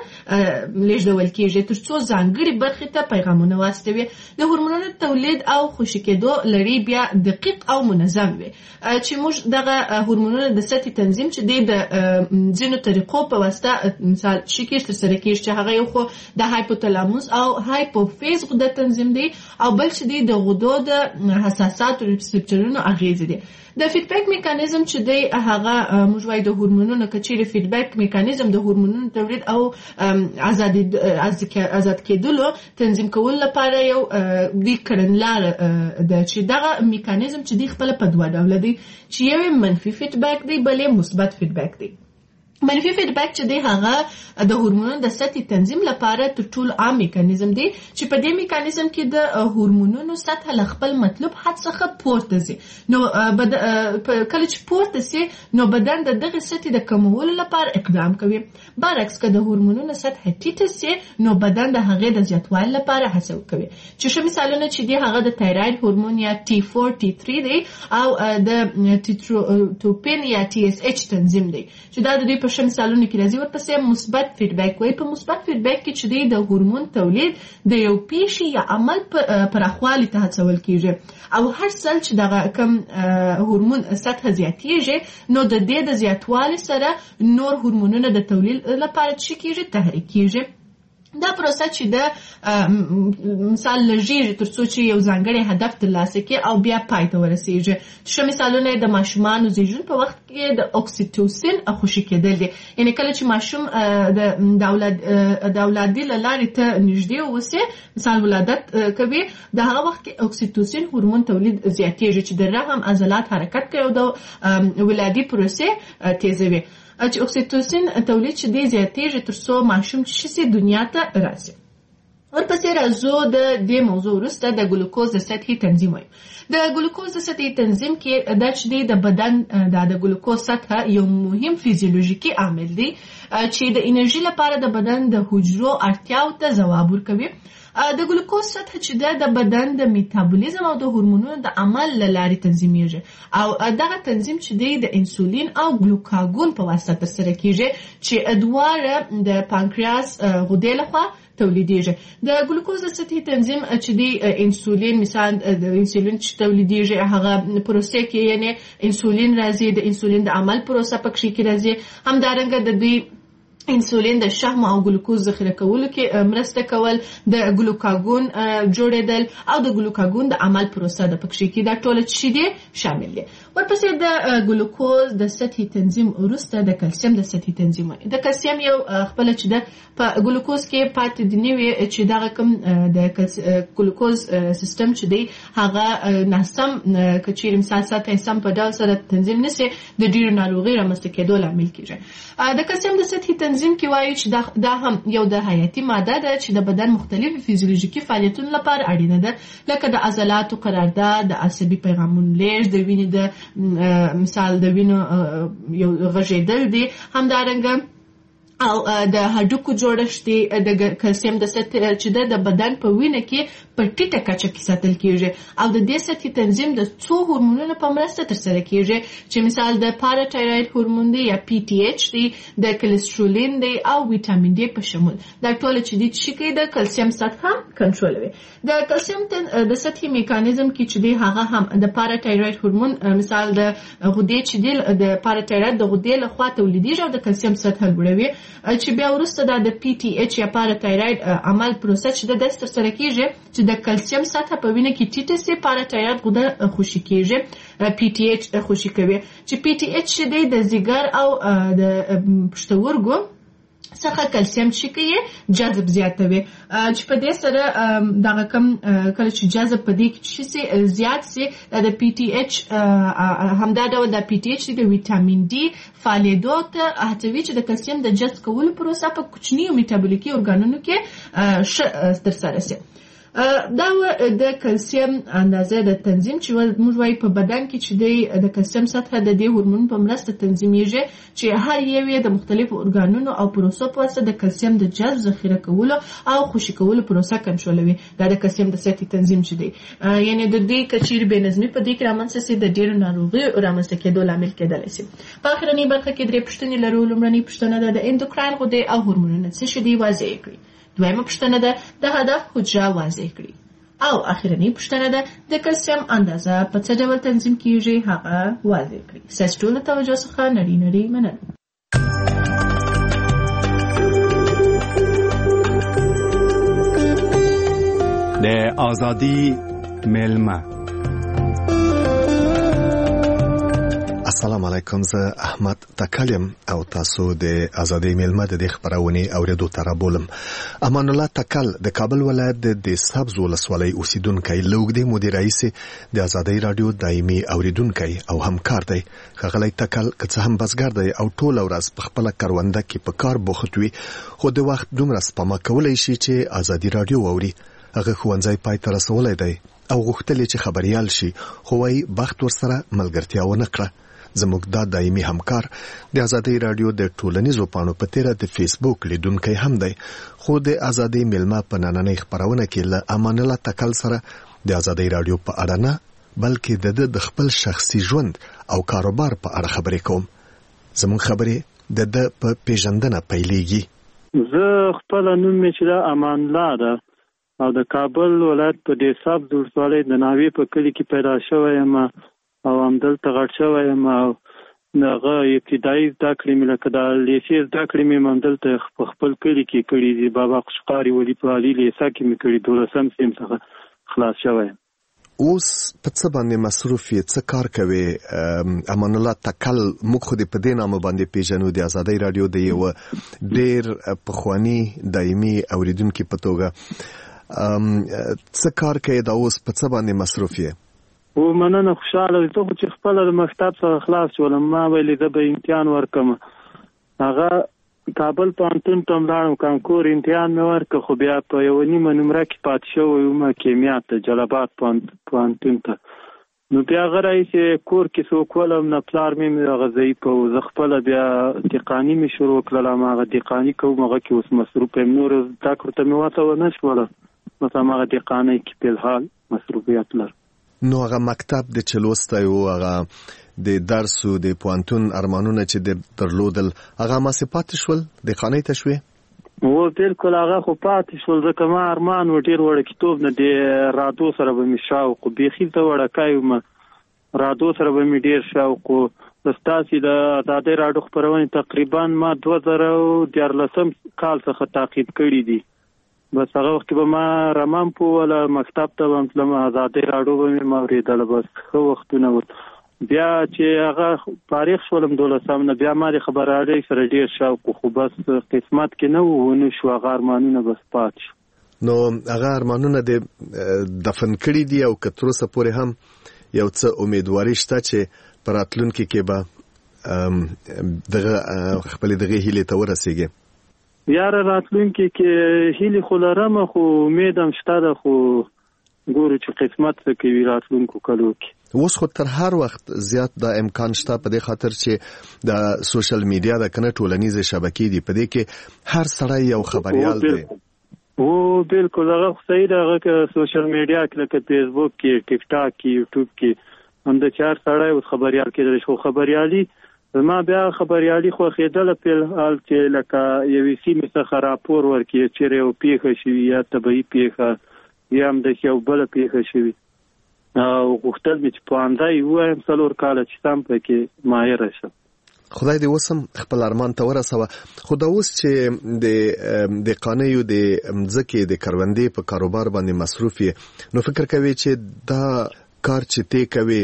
لیږدول کیږي ترڅو ځانګړي برخې ته پیغامونه واستوي. د هورمونونو تولید او خوشې کېدو لړۍ بیا دقیق او منظم وي چې موږ دغه هورمونونه د سطحي تنظیم چې دی د ځینو طریقو په واسطه مثال چې ترسره کیږي چې هغه یو خو د هایپوتالاموس او هایپوفیز غده تنظیم دی او بل چې دی د غدو د حساساتو ریسپټرونو اغیزې دي. د فیډبیک میکانیزم چې دی هغه موږ وایو د هورمونونو کچېرې فیډبیک میکانیزم د هورمونونو تولید او آزاد کېدلو تنظیم کول لپاره یو دی کړنلاره ده چې دغه میکانیزم چې دی خپله په دوه ډوله دی چې یو منفي فیډبیک دی بل مثبت فیډبیک دی. منفي فیډبیک چې دی هغه د هورمونونو د سطحي تنظیم لپاره تر ټولو عام میکانیزم دی چې په دې میکانیزم کې د هورمونونو سطحه له خپل مطلوب حد څخه پورته ځي. نو کله چې پورته سي نو بدن د دغه سطحې د کمولو لپاره اقدام کوي. برعکس که د هورمونونو سطحه ټیټه سي نو بدن د هغې د زیاتوالي لپاره هڅه کوي. چې ښه مثالونه چې دی هغه د تایراید هورمون یا T4 T3 دی او د ټیټروپین یا TSH تنظیم دی چې دا د دوی په ښه مثالونو کې راځي. ورپسې مثبت فیډبیک وایي. په مثبت فیډبیک کې چې دی د هورمون تولید د یو پیښې یا عمل پراخوالي ته هڅول کیږي او هر ځل چې دغه کم هورمون سطحه زیاتیږي نو د دې د زیاتوالي سره نور هورمونونه د تولید لپاره چې کیږي تحریک کیږي. دا پروسه چې د مثال لږیږي ترڅو چې یو ځانګړی هدف ترلاسه کړي او بیا پای ته ورسیږي. ښه مثالونه د ماشومانو زیږون په وخت کې د اکسیټوسین خوشې کېدل دي. یعنې کله چې ماشوم د اولادي له لارې ته نږدې اوسي مثال ولادت کوي د هغه وخت کې اکسیټوسین هورمون تولید زیاتیږي چې د رحم عضلات حرکت کوي او د ولادي پروسې تیزوي. چې اکسیټوسین تولید چې دی زیاتیږي ترڅو ماشوم چې شي دنیا ته راسي. ورپسې راځو د دې موضوع وروسته د ګلوکوز د سطحي تنظیم وایو. د ګلوکوز د سطحي تنظیم کې دا چې دی د بدن د ګلوکوز سطحه یو مهم فیزیولوژیکي عامل دی چې د انرژي لپاره د بدن د حجرو اړتیاو ته ځواب ورکوي. د ګلوکوز سطحه چې ده د بدن د میتابولیزم او د هورمونونو د عمل له لارې تنظیمیږي او دغه تنظیم چې دی د انسولین او ګلوکاګون په واسطه ترسره کیږي چې دواړه د پانکریاس غدې لخوا تولیدیږي. د ګلوکوز سطحي تنظیم چې دی انسولین مثلا د انسولین چې تولیدیږي هغه پروسه کې یعنی انسولین راځي د انسولین د عمل پروسه پکې کې راځي. همدارنګه د دوی انسولین د شحم او ګلوکوز ذخیره کولو کې مرسته کول، د ګلوکاګون جوړېدل او د ګلوکاګون د عمل پروسه د پکې کې دا ټول چې دي شامل دي. ورپسې د ګلوکوز د سطحي تنظیم وروسته د کلسیم د سطحي تنظیم. د کلسیم یو خپل چې د په ګلوکوز کې پاتې دی نیوي چې دا کوم د ګلوکوز سیستم چې دی هغه ناسم کچیر مثال ساته سم په ډول سره تنظیم نشي د ډیرو ناروغي رامنځته کېدو لامل کیږي. د کلسیم د سطحي تنظیم کې وایي چې دا هم یو د حیاتي ماده ده چې د بدن مختلفو فزیولوژیکي فعالیتونو لپاره اړینه ده، لکه د عضلاتو قرارداد، د عصبي پیغامونو لیږد، د وینې د مثال د وینو یو غږیدل دي، همدارنګه او د هډوکو جوړښت دی. د کلسیم د سطح چې د بدن په وینه کې په ټیټه کچه کې ساتل کیږي او د دې سطحي تنظیم د څو هورمونونو په مرسته ترسره کیږي چې مثال د پاراتایروید هورمون دی یا پی ټی ایچ دی، د کلسترولین دی او ویټامین ډي په شمول. دا ټول چې دي چې کوي د کلسیم سطح کنټرولوي. د کلسیم د سطحي میکانیزم کې چې دی هغه هم د پاراتایروید هورمون مثال د غدې چې دی د پاراتایروید د غدې لخوا تولیدېږي او د کلسیم سطح لوړوي، چې بیا وروسته د پی ټی ایچ یا پاراتایروید عمل پروسه چې د داس ترسره کیږي چې د کلسیم سطح په وینه کې ټیټه سي، پاراتایروید غده خوشی کیږي، پی ټی ایچ خوشی کوي چې پی ټی ایچ چې د ځیګر او د پښتورګو څخه کلسیم چې کوي جذب زیاتوي، چې په دې سره دغه کم کله چې جذب په دې کې چې زیات سي د پی ټی ایچ همدا ډول د پی ټی ایچ د ویټامین ډي فعالیدو ته هڅوي چې د کلسیم د جذب کولو پروسه په کوچنیو میټابولیکي ارګانونو کې ترسره شي. دا د کلسیم اندازه د تنظیم چې موږ وايي په بدن کې چې د کلسیم سطح د دې هورمون په مرسته تنظیمیږي چې هر یو د مختلفو ارګانونو او پروسو په واسطه د کلسیم د جذب ذخیره کولو او خوشی کولو پروسه کنټرولوي. دا د کلسیم د سطحي تنظیم چې دی یعنی د دې کچیر بې نظمي په دې کې رامنځته سي د ډیرو ناروغیو رامنځته کېدو لامل کېدلی سي. په اخرنۍ برخه کې درې پوښتنې لرو. لومړنۍ پوښتنه ده د اندوکراین غدې او هورمونونه څه شي دي واضح کړئ. دویمه پوښتنه ده د هدف حجره واضح کړئ. او اخرنۍ پوښتنه ده د کلسیم اندازه په څه ډول تنظیم کیږي هغه واضح کړئ. ستاسو ټول توجه څخه نړۍ مننه. د آزادی ملما. السلام علیکم، زه احمد تکلم او تاسو د ازادي ملما د خبرونه اوریدو تر بولم. امان الله تکل د کابل ولایت د سبز ولسوالۍ اوسیدونکو لوګدي مدیر رئیس د ازادي رادیو دایمي اوریدونکو او همکار دی. خغلی تکل که هم بسګر دی او ټول ورځ په خپل کرونده کې په کار بوختوي، خو د وخت دومره سپما کولای شي چې ازادي رادیو اوري. هغه خوانځي پای تر رسولای دی او غوښتل چې خبريال شي، خو وايي بخت ورسره ملګرتیا ونه کړه. زموږ دا دایمي همکار د ازادي رادیو د ټولنیزو پاڼو په تیره د فیسبوک لیدونکو هم دی، خو د ازادي ملما په نننۍ خبرونه کې له امان الله تکل سره د ازادي رادیو په اړه نه بلکې د خپل شخصي ژوند او کاروبار په اړه خبرې کوم. زموږ خبرې د په پیژندنه پیلېږي. زه خپل نوم چې امان الله ده او د کابل ولایت په دې سبز ولسوالۍ د ناوی په کلی کې پیدا شوی یم او همدلته غټ شوی یم. او هغه ابتدایي زده کړې مې لکه د لیسې زده کړې مې همدلته په خپل کلي کې کړي دي. بابا قشقاري ولي په عالي لیسه کې مې کړي، 12م صنف څخه خلاص شوی یم. اوس په څه باندې مصروف یې، څه کار کوي؟ امان الله تکل موږ خو دې په دې نامه باندې پیژنو د ازادي رادیو د یو ډېر پخوانی دایمي اوریدونکو په توګه. څه کار کوي دا اوس په څه باندې مصروف یې؟ و مننه، خوشاله زه خو چې خپل د مکتب څخه خلاص شولم، ما ویلې زه به امتحان ورکم. هغه کابل پوهنتون ته لاړم، کانکور امتحان مې ورکړ، خو بیا په یوه نیمه نمره کې پاتې شوی وم کیمیا ته، جلال پوهنتون ته. نو بیا هغه راهیسې کور کې څوک ولم نه، پلار مې هغه ضعیف و، زه خپله بیا دقاني مې شروع کړله. هماغه دقاني کوم، هغه کې اوس مصروف یم. نور زده کړو ته مې وته ونه شوله، بس هماغه دقانۍ کې فلحال مصروفیت لرم. نو هغه مکتب د چلوسته او هغه د درس او د پوانتون ارمانونه چې د درلودل هغه ما صفات شول د خانه ته شوي؟ و بالکل هغه خو پاتې شول، ځکه ما ارمان و ډیر وړ کتاب نه د رادو سره به می شاوق بیخي ته وړکای ما رادو سره به می ډیر شاوق. ستاسو د ازادي رادیو خبرونه تقریبا ما 2013 کال څخه تعقیب کړی دي. بس هغه وخت به ما رمام په ولا مکتب ته ومتلم، ازادي رادیو به مې اوریدل. بس خو وختونه و بیا چې هغه فارغ شولم 12 نه بیا ما د خبريالۍ سره ډیر شوق خو بس قسمت کې نه ونه شو هغه ارمانونه بس پات شو. نو هغه ارمانونه د دفن کړي دي او کتر اوسه پورې هم یو څه امیدواري شته چې پر راتلونکي کې به دغه خپل دغه هیله ته ورسیږي. یاره راتلونکي کې هیله خو لرم خو امیدم شته ده خو ګورو چې قسمت څه کوي راتلونکو کلو کې. اوس خو تر هر وخت زیات د امکان شته په دې خاطر چې د سوشل میډیا د کنه ټولنیزې شبکې دي په دې کې هر سړی یو خبريال دی. او بالکل هغه صحیح ده هغه سوشل میډیا کې لکه فیسبوک کې ټیک ټاک کې یوټیوب کې هم د چار سړی اوس خبريال کېدل شو. خبريالي ما بیا خبريالي خو خېدل په حال چې لکه یوې سیمې څخه راپور ورکړي چې یو پیښه شوی یا طبيعي پیښه یا هم د یو بل پیښه شوی او غوښتل مې چې پاندای وایم څلور کال چې تم پکې ماهر شم. خدای دې وسم خپل ارمان ته ورسوه. خو دا اوس چې د قانیو د مځکې د کروندې په کاروبار باندې مصروف یې نو فکر کوي چې دا کار چې ته کوي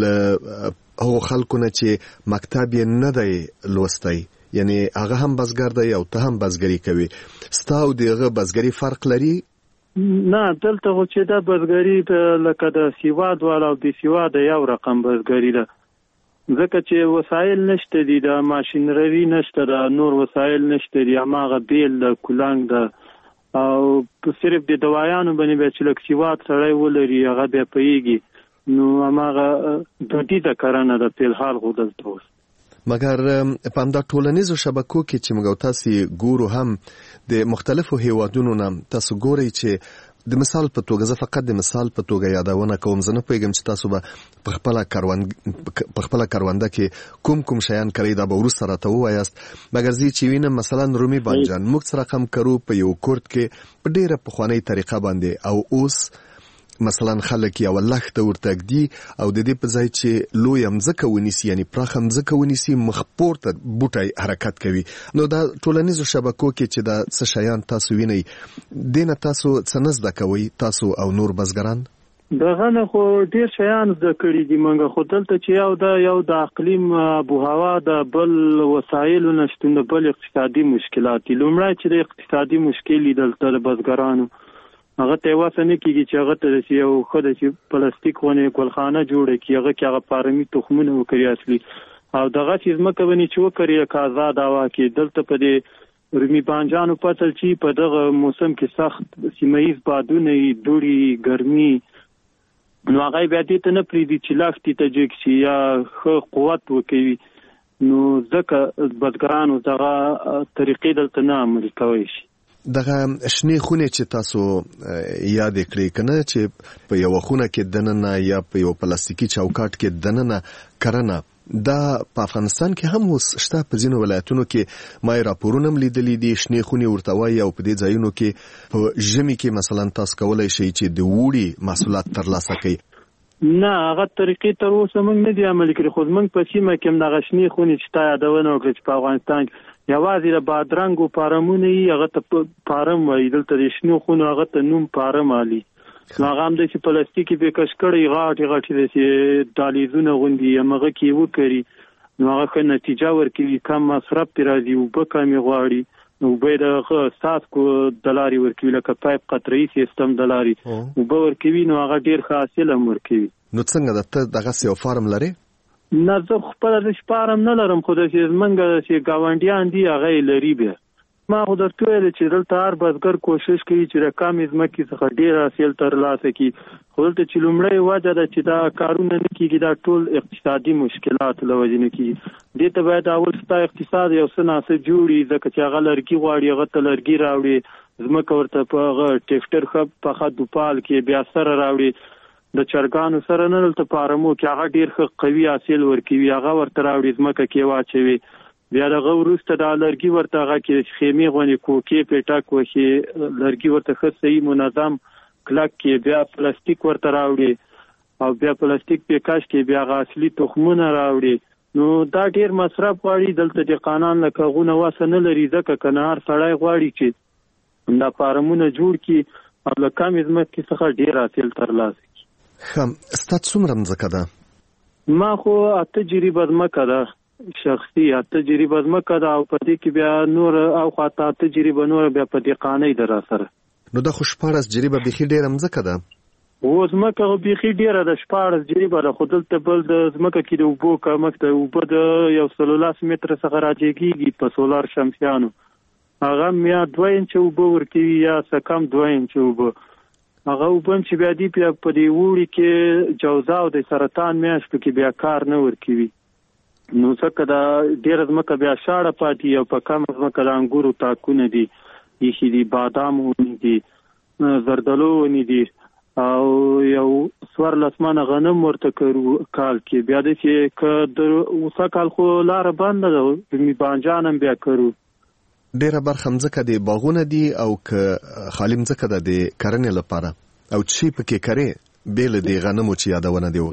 هغه خلکو نه چې مکتب یې نه دی لوستی یعنی هغه هم بزګر دی او ته هم بزګری کوي ستاسو دغه بزګری فرق لري؟ نه دلته خو چې دا بزګری لکه د سیواد والا او د سیواد یو رقم بزګری ده ځکه چې وسایل نشته دي د ماشینري نشته د نور وسایل نشته دي هغه بیل د کولنګ ده او صرف د دوايانو باندې چې لکه سیواد سره ولري هغه به پیږي نو هغه د دې د کرانه د په حال غو دلته اوس. مګر په همدا ټولنیزو شبکو کې چې موږ تاسو ګورو هم د مختلفو هیوادونو نام تاسو ګورئ چې د مثال په توګه زه فقط د مثال په توګه یادونه کوم زه نه پوهیږم چې تاسو به په خپل کرونده کې کوم شیان کوي دا به وروسته راته ووایاست مګر زه چې وینم مثلا رومي بانجان موږ سره کم کرو په یو کورت کې په ډیره پخوانی طریقه باندې او اوس مثلا خلک یو لخت ورتګدي او د دې په ځای چې لوی مځکه ونیسي یعنی پراخ مځکه ونیسي مخپور ته بوټي حرکت کوي. نو دا ټولنیزو شبکو کې چې دا څه شیان تاسو وینئ دینه تاسو څه نه زده کوئ تاسو او نور بزګران؟ دغه نه خو ډیر شیان زده کړي دي منګه خو دلته چې یو د اقلیم ابو هوا د بل وسایل نشټون د بل اقتصادي مشکلات دي. لومړی چې د اقتصادي مشکل دلته د بزګرانو هغه ته واسنه کیږي چې هغه ته یو خدای چې پلاستیک ونه کولخانه جوړه کی هغه کې هغه پارمي تخمونه وکړي اصلي او دغه چې مکه ونی چې وکړي کازا داوا کې دلته په دې رومي بانجانو پتل چې په دغه موسم کې سخت سیمایز بادونه دوړي ګرمي نو هغه بیا دې ته نه پریدي چې لافتي ته جګ شي یا خو قوت وکړي نو ځکه بزګرانو دغه طریقې دلته نه عملي کوي شي. دغه شنه خونه چې تاسو یاد کړئ کنه چې په یو خونه کې دننه یا په یو پلاستیکي چوکاټ کې دننه کرنه دا په افغانستان کې هم اوس شته په ځینو ولایتونو کې ما راپورونه لیدلې دي شنه خونه ورته وایي او په دې ځایونو کې په ژمي کې مثلا تاسو کولای شئ چې د وړي محصولات ترلاسه کړئ. نه هغه طریقې تر اوسه موږ نه دي عملي کړې خو موږ په سیمه کې د غشنی خونې چې تا یادونه وکړه چې په افغانستان کې یوازې د بادرنګ او پارمونه یې هغه ته پارم وایي دلته د شنو خونو هغه ته نوم پارم علي هغه هم د پلاستیکي به کش کړي غاټي د دالیزونه غوندي هغه کې وکړي نو هغه ښه نتیجه ورکوي کم مصرف پرې راځي او به کمې غواړي نو به د ساس کو دلاري ورکوي لکه پایپ قطري سیستم دلاري او به ورکوي نو هغه ډیر ښه حاصل هم ورکوي. نو څنګه دغه یو فارم لري؟ نه زه خپل د شپارم نه لرم خو د منګه چې گاونډیان دي هغه لري به ما خو درته ویل چې دلته هر بزګر کوشش کوي چې رقم ځمکې څخه ډیر حاصل ترلاسه کړي خو دلته چې لومړی وجه ده چې دا کارونه نه کیږي دا ټول اقتصادي مشکلات له وجې نه کیږي. دې ته باید اول ستا اقتصاد یو څه ناسه جوړي ځکه چې هغه لرګي غواړي هغه ته لرګي راوړي ځمکه ورته په هغه ټریکټر ښه پخه دوپال کې بیا سره راوړي د چرګانو سره نه دلته پارمو کې هغه ډیر ښه قوي حاصل ورکوي هغه ورته راوړي ځمکه کې واچوي بیا دغه وروسته د لرګي ورته هغه کې خیمې غونې کوکې پیټک وشي لرګي ورته ښه صحیح منظم کلک کې بیا پلاستیک ورته راوړي او بیا پلاستیک پیکاش کې بیا هغه اصلي تخمونه راوړي نو دا ډیر مصرف غواړي دلته د قانون لکه غونه واسه نه لري ځکه کنه هر سړی غواړي چې دا فارمونه جوړ کړي او له کمې ځمکې څخه ډیر حاصل ترلاسه خم ستاسو څومره مځکه ده؟ ما خو 8 جریبه ځمکه ده شخصي 8 جریبه ځمکه ده او په دې کې بیا نور او خو 8 جریبه نور بیا په دې قانې ده را سره. نو د خو 14 جریبه بيخي ډېره ځمکه ده. و ځمکه بيخي ډېره ده 14 جریبه ده، خو دلته بل د ځمکه کې د اوبو کمښت ده. اوبه د 110 متر څخه راجېږي په سولار شمسیانو. هغه یا 2 انچ اوبه ورکوي یا څه کم 2 انچ اوبه. هغه اوبه چې بیا دی په دې وړي کې جوزا او د سرطان میاشتو کې بیا کار نه ورکوي. نو څنګه دا ډېر ځمکه بیا شاړه پاتې او په کم ځمکه د انګورو تاکونه دي، یخي دي، بادام ونې دي، زردالو ونې دي او یو 14 منه غنم ورته کړو کال کې. بیا د چې د اوسه کال خو لار بند ده می بانجانم بیا کړو. ډیره برخه مځکه د باغونه دي او که خالي مځکه ده د کرنې لپاره او چی پکې کرې بیل دی غنمو چې یادونه دی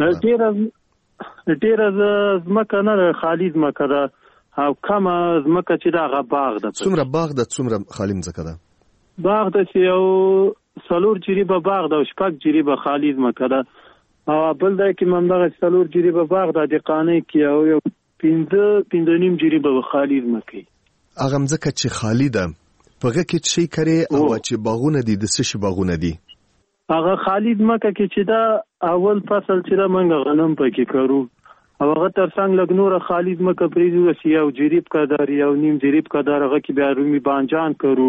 وکړه. ډیره ځمکه نه خالي ځمکه ده او کمه ځمکه چې دا باغ ده. څومره باغ ده څومره خالي مځکه ده؟ باغ ده چې یو 4 جریبه باغ ده او 6 جریبه خالي ځمکه ده او بل ده کې ممدغه 4 جریبه باغ ده د قانې کې او یو 5.5 جریبه خالي ځمکه. هغه مځکه چې خالی ده پهغه کې شي کرے او چې باغونه دي د څه شي باغونه دي؟ هغه خالی ځمکه کې چې دا اول فصل چې دا منګه غنم پکې کړو او هغه ترڅنګ لګ نور خالی ځمکه پریږدو چې یو جریب کدار یو نیم جریب کدار هغه کې بیا رومي بانجان کړو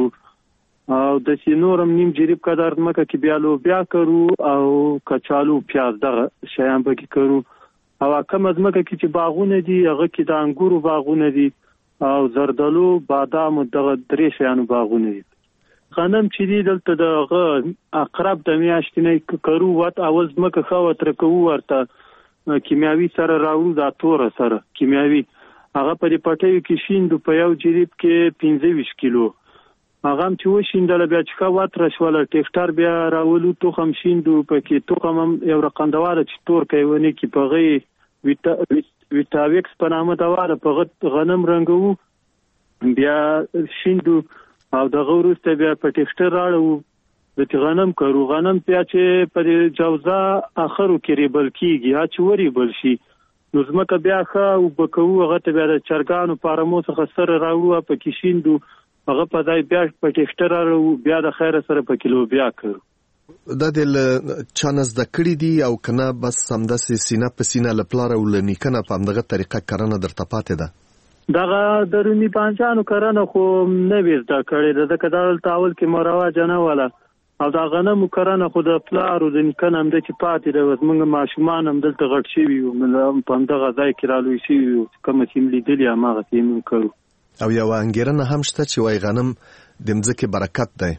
او د سینورم نیم جریب کدار ځمکه کې بیا لوبیا کړو او کچالو پیاز دغه شیان پکې کړو او کوم ځمکه کې چې باغونه دي هغه کې د انګورو باغونه دي او زردالو بادام دغه درې شیانو باغونه دي. غنم چې دی دلته د اقرب د میاشتې نه کرو وات اول ځمکه خو ترکو ورته کیمیاوي سره راوړو دا تور سره کیمیاوي هغه په پټیو کې شیندو په یو جریب کې 25 کیلو هغه چې وشیندل بیا چې کا وات رشواله ټیکټر بیا راولو توخم شیندو پکې توخم یو رقندواره چې تور کوي کې په غي ویټاویکس په نامه دوا په غنم رنګو بیا شیندو او د غوروسته بیا په ټیکټر راړو د غنم کرو غنم بیا چې په جوزا اخرو کې ریبل کیږي ها چې وری بل شي نو زمکه بیا ښه او بکو هغه ته بیا د چرګانو پارمو څخه سره راوړو په کې شیندو هغه په ځای بیا په ټیکټر راړو بیا د خیر سره په کیلو بیا کرو. دا د چانس د کړی دی او کنه بس سمداسي سینه په سینه لپاره ولنیکنه په همدغه طریقه کرنه درته پاتې ده؟ دغه درونی پانچانو کرنه خو نه وېزدا کړی د کډال تاول کې مرواج نه ولا او دا غنمو کرنه خو د پلارو د نکنه هم د چې پاتې د وزمنګ ماشومان هم دلته غټ شي وي په همدغه ځای کې رالوي شي کوم چې ملیدلی هغه تیم کړو او یو انګیرنه هم شته چې وای غنم د مځکه برکت دی.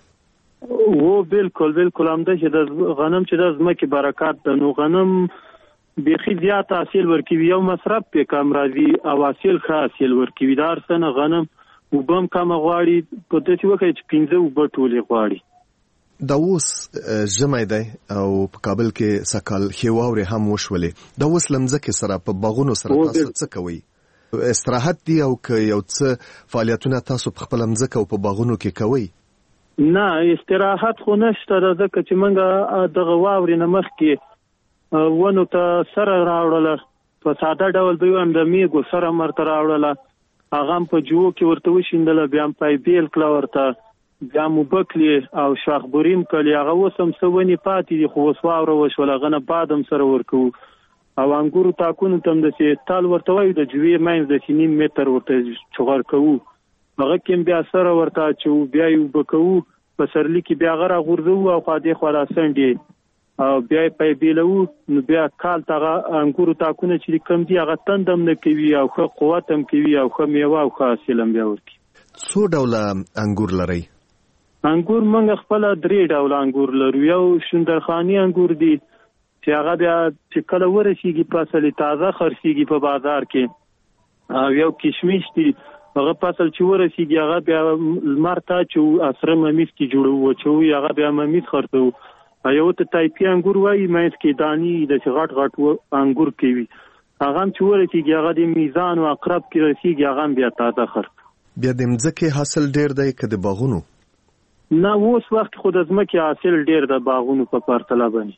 و بالکل هم ده چې د غنم چې د زمکه برکات ده نو غنم بيخي زیات حاصل ورکوي یو مصرف په کم راځي او حاصل ښه حاصل ورکوي دار سنه غنم وبم کم غواړي په دې وخت چې 15 وبټولې غواړي. دا اوس جمعې ده او په کابل کې سکال خواوري هم وشولې دا اوس لمزکه سره په باغونو سره تاسو څه کوي؟ استراحت دی او که یو څه فعالیتونه تاسو په خپل مزکه او په باغونو کې کوي؟ نه استراحت خو نشته ځکه چې موږ دغه واوري نه مخ کې ونو ته سره راوړل په ساده ډول به هم د میګو سره مرته راوړل هغه په جو کې ورته وشیندل بیا په بیل کلا ورته بیا مو بکلی او شاخبوریم کلی هغه وسم سونی پاتې خو وسواوره وشول غنه بادم سره ورکو او انګورو تاکونو تم د چې تال ورته وای د جوی ماین د 3 متر ورته چغار کوو هغه کې بیا سره ورته چې بیا یو بکو په سرلی کې بیا غره غورځو او خاطی خلاصندې او بیا په بیلو نو بیا کال تاغه انګورو تاکونه چې کم دی هغه تندم نه کوي او خو قوت هم کوي او خو میوه او حاصل هم بیا ورکی. څو ډول انګور لري؟ انګور موږ خپل 3 ډول انګور لرو یو شندرخانی انګور دی چې هغه بیا چې کله ورسیږي په اصلي تازه خرڅيږي په بازار کې او یو کشمش دی هغه فصل چې ورسیږي هغه بیا مرته چې اسره ممیز کې جوړو چې هغه بیا ممیز خرڅو یو ته تایپی انګور وای مېز کې دانی د غټ انګور کوي هغه چې ورسیږي هغه د میزان او اقرب کې رسیږي هغه بیا تازه خرڅ بیا د مځکه حاصل ډیر دی که د باغونو؟ نه اوس وخت خو د ځمکې حاصل ډیر د باغونو په پرتله باندې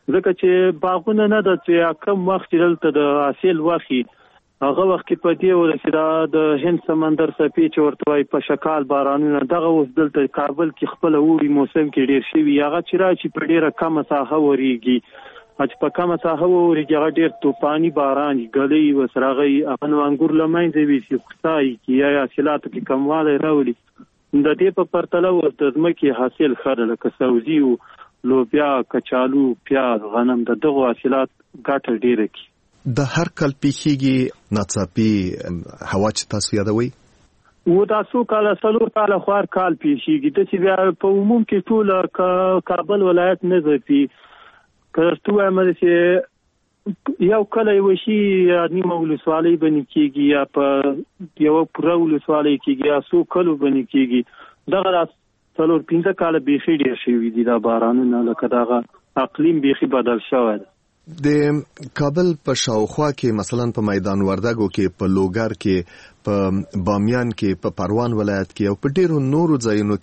ځکه چې باغونه نه د چې کم وخت دلته د حاصل واخی هغه وخت په دې ورسېدا د هند سمندر څپې چې ورته وای په شکال بارانونه دغه اوس دلته کابل کې خپل ووري موسم کې ډیر شوی هغه چې راځي په ډیره کم ساحه وریږي چې په کم ساحه وریږي هغه ډیر طوفاني باران غلې وسراغي افغان انګور لمنځه وي چې خدای کې یا حاصلاتو کې کمواله راولي د دې په پرتله ورته ځمکې حاصل خړل لکه سبزي او لوبیا کچالو پیاز غنم دغه حاصلات ګټه ډیره کی د هر کال پیخیږي ناڅاپي هوا چې تاسو یادوي و تاسو کال سلور کال خوار کال پیخیږي د چې بیا په عموم کې ټول کابل ولایت نه زپی کړهتو امر چې یو کله وشي نیمه ولسوالۍ بنې کیږي یا په یو پوره ولسوالۍ کیږي یا سو کلو بنې کیږي دغه سلور 15 کال بیخي ډیر شوی دي دا بارانونه لکه دغه اقلیم بیخي بدل شوی د کابل په شاوخوا کې مثلا په میدان وردګو کې په لوګر کې په بامیان کې په پروان ولایت کې او په ډیرو نورو ځایونو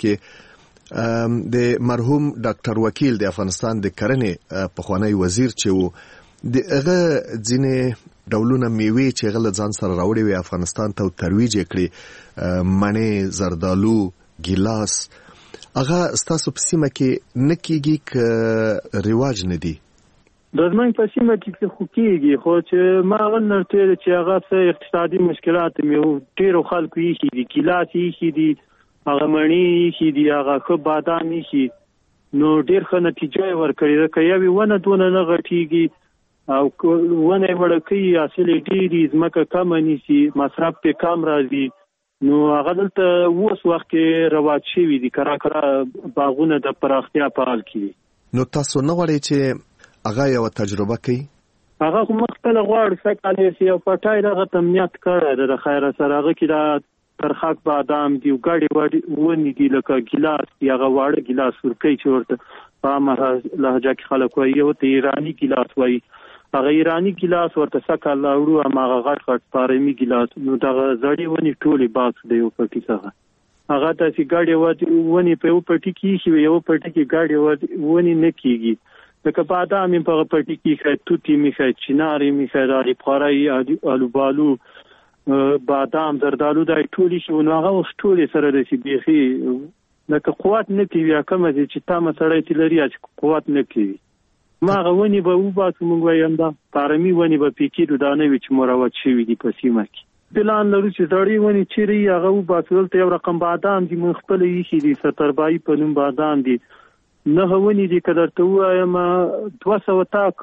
کې د مرحوم ډاکټر وکیل د افغانستان د کرنې پخوانی وزیر چې وو دغه ځینې ډولونه میوه چې غل ځان سره راوړي وي افغانستان ته ترویج کړي مڼې زردالو ګیلاس هغه ستاسو په سیمه کې نکېږي ک رواج نه دی د زمنګ په سیمه کې خو کېږي خو چې ما ونرته چې هغه څه اقتصادي مشکلات مې ډیرو خلکو یې دي ګیلاس یې دي هغه مڼې یې دي هغه خو بادام یې نو ډیر ښه نتیجه ورکړي دا کوي ونه دونه نه غټيږي او ونه وړکې حاصل ډیری زمکه کم نيسي مصرف په کم راځي نو هغه دلته اوس وخت کې رواج شوی دي کرا باغونه د پراختیا په حال کې نو تاسو نه غواړئ چې هغه یو تجربه کوي هغه کوم خپل غواړي څنګه چې یو پټای دغه تمنیت کړی د خیره سره هغه کې دا ترخاک بادام دی ګاډي ونی دی لکه ګلاس هغه واړه ګلاس ورکی چې ورته په امر لهجه کې خلک وایي یو ته ایرانی ګلاس وایي هغه ایرانی ګلاس ورته سکه لاړو هغه غټ پارمي ګلاس نو دغه زړی ونی ټولي باکس دی یو پټی څنګه هغه ته چې ګاډي ونی په یو پټی کې شي یو پټی کې ګاډي ونی نه کیږي لکه بادام په پټی کې خای توتی می خای چناري می خای داري پخړای الوبالو بادام زردالو دای ټولي شو نو هغه ټولي سره د سیبيخي لکه قوت نه کوي کوم چې تاسو سره تلري چې قوت نه کوي ما غونی به و باسو مونږ وایم دا پارمي ونی به پکې دانه وي چې مروت شوی دی په سیمه کې پلان لرو چې زړی ونی چیرې هغه و باسو ته یو رقم بادام دی مون خپل یې دي 70 په نوم بادام دی نه ونی دي کدرته وایم 200 تاک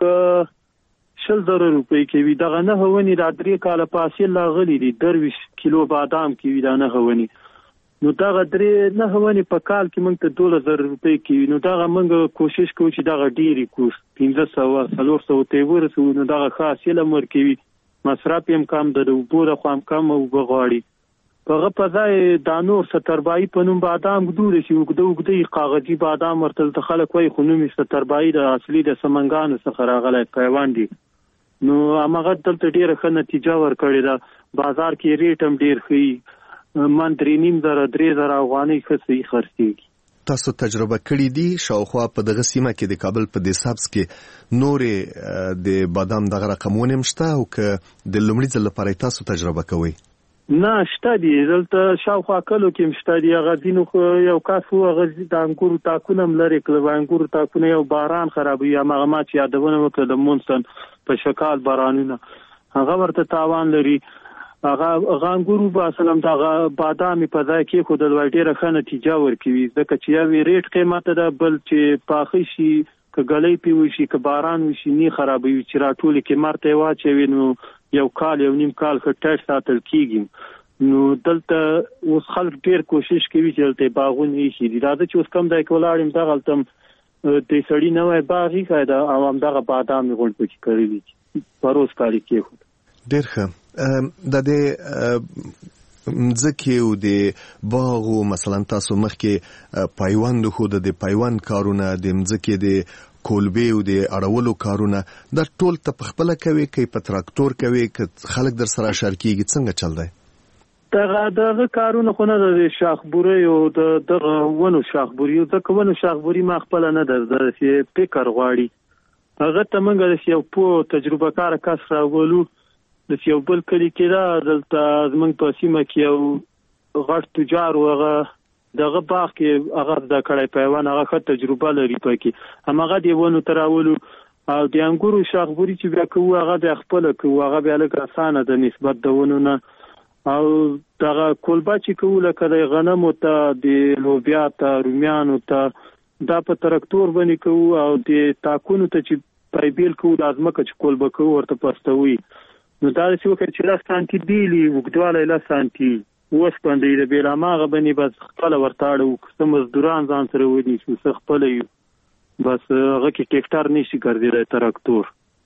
100 روپۍ کې وی دغه نه ونی را 3 کال پاسې لاغلی دي 20 کیلو بادام کې وی دا نه ونی نو دغه 3 نه ونی په کال کې موږ ته 2000 روپۍ کې نو دغه موږ کوشش کوو چې دغه ډیری کوس 1500 ته ورسو نو دغه خاصه لمر کې وی مصرف هم کم د وبوره خام کم او بغاړي هغه په ځای د نور 70 په نوم بادام ګدور شي وګدوي کاغذي بادام ورته خلک وای خو نومي 70 د اصلي د سمنګان څخه راغلی پیوان دي نو هغه دلته ډیره ښه نتیجه ورکړې ده بازار کې ریټ هم ډیر ښه من 3.5 افغانۍ خسي خرڅيږي تاسو تجربه کړې دي شاوخوا په دغه سیمه کې د کابل په دیسابس کې نورې د بادام دغه رقمونه مشته او ک د لومړي ځل لپاره تاسو تجربه کوئ نه شته دي دلته شاوخوا کلو کې مشته دي هغه دینو یو کاسو هغه د انګورو تاکونه ملري کله انګورو تاکونه یو باران خرابوي هغه ما چې یادونه وکړه د مونسن په شکال بارانونه هغه ورته تاوان لري هغه انګورو په اصلم دغه بادام په ځای کې خو د ډیره ښه نتیجه ورکوي ځکه چې یو ریټ قیمت ده بل چې پاخي شي کګلې پیوي شي ک باران وشي نه خرابوي چې راټول کې مرته واچوي نو یو کال یو نیم کال خټټ ساتل کیږي نو دلته اوس خلک ډیر کوشش کوي چې دلته باغونه شي دا چې اوس کم ځای کې ولاړم دا غلطم د سړی نوې باغی خایدا او هم دغه بادام غوړ پکې کړی دي پروس کاری کې خو ډیر ښه د دې مځکه او د باغ مثلا تاسو مخکې پایوند خو د پایوند کارونه د مځکه د کولبه او د اړولو کارونه د ټول ته خپل کوي کې په تراکتور کوي ک خلک در سره شارکیږي څنګه چل دی دغه کارونه خو نه د شاخبوري او دغه ونو شاخبوري او دغه ونو شاخبوري ما خپل نه د فکر غواړي هغه ته موږ د یو په تجربه کار کس راولو د یو بل کلی کې دا دلته زموږ په سیمه کې یو غټ تجار هغه دغه باغ کې هغه د کړای پیوان هغه ښه تجربه لري پکې همغه دی ونه تراولو او د انګورو شاخبوري چې بیا کوو هغه د خپل کوو هغه بیا لکه اسانه د نسبت د ونو نه او دغه کولبا چې کوو لکه د غنمو ته د لوبیا ته رومیانو ته دا په تراکتور باندې کوو او د تاکونو ته چې پایبیل کوو د ازمکه چې کولبا کوو ورته پستوي نو دا چې وکړي چې 10 سانتي دیلی وګدواله 10 سانتي اوس باندې د بیراماغه باندې بس خپل ورتاړو کوم مزدوران ځان سره ودی چې خپل بس هغه کې ټیکټر نشي ګرځیدای تراکتور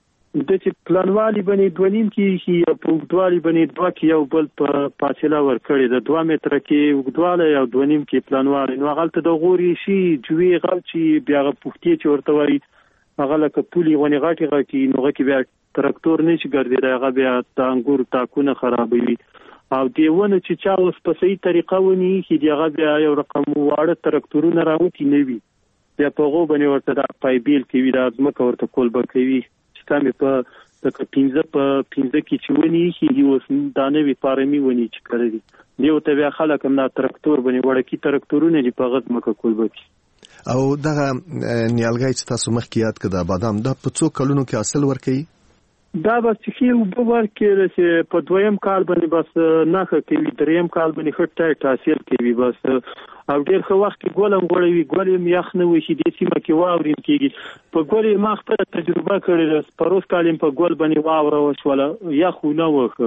د چې پلانوالي باندې 2.5 کې یا په وګدوالي باندې 2 کې یو بل په فاصله ورکړي د 2 متره کې وګدواله او 2.5 کې پلانوالي نو هغه د غوري شي جوی غل چې بیا پوښتې چې ورته وایي هغه لکه پولي غونی غاټي غاټي نو هغه کې بیا تراکتور نشي ګرځیدای هغه بیا د انګور تاکونه خرابوي او دیونه چې چا اوس په صحیح طریقه ونی چې هغه بیا یو رقم واړه تراکتورونه راوتی نه وي بیا په غو باندې ورته د پایبیل کوي د ازمکه ورته کولبا کوي چې تاسو په د 15 کې چې ونی هي اوس دانوي پارمي ونی چې کړی دی یو ته بیا خلک هم د تراکتور باندې وړکی تراکتورونه دی په غزمکه کولبا کوي او دغه نیالګای چې تاسو مخکې یاد کړه بادام د په څو کلونو کې حاصل ورکړي دا بس چې وبور کې چې په دویم کال باندې بس نه کوي دریم کال باندې خټه حاصل کوي بس او ډېر خو وخت کې ګولم غوړوي ګولم یخ نه وي چې د سیمه کې واورین کېږي په ګولې ما خپل تجربه کړې پروس کالم په ګول باندې واوره وشوله یخ نه وخه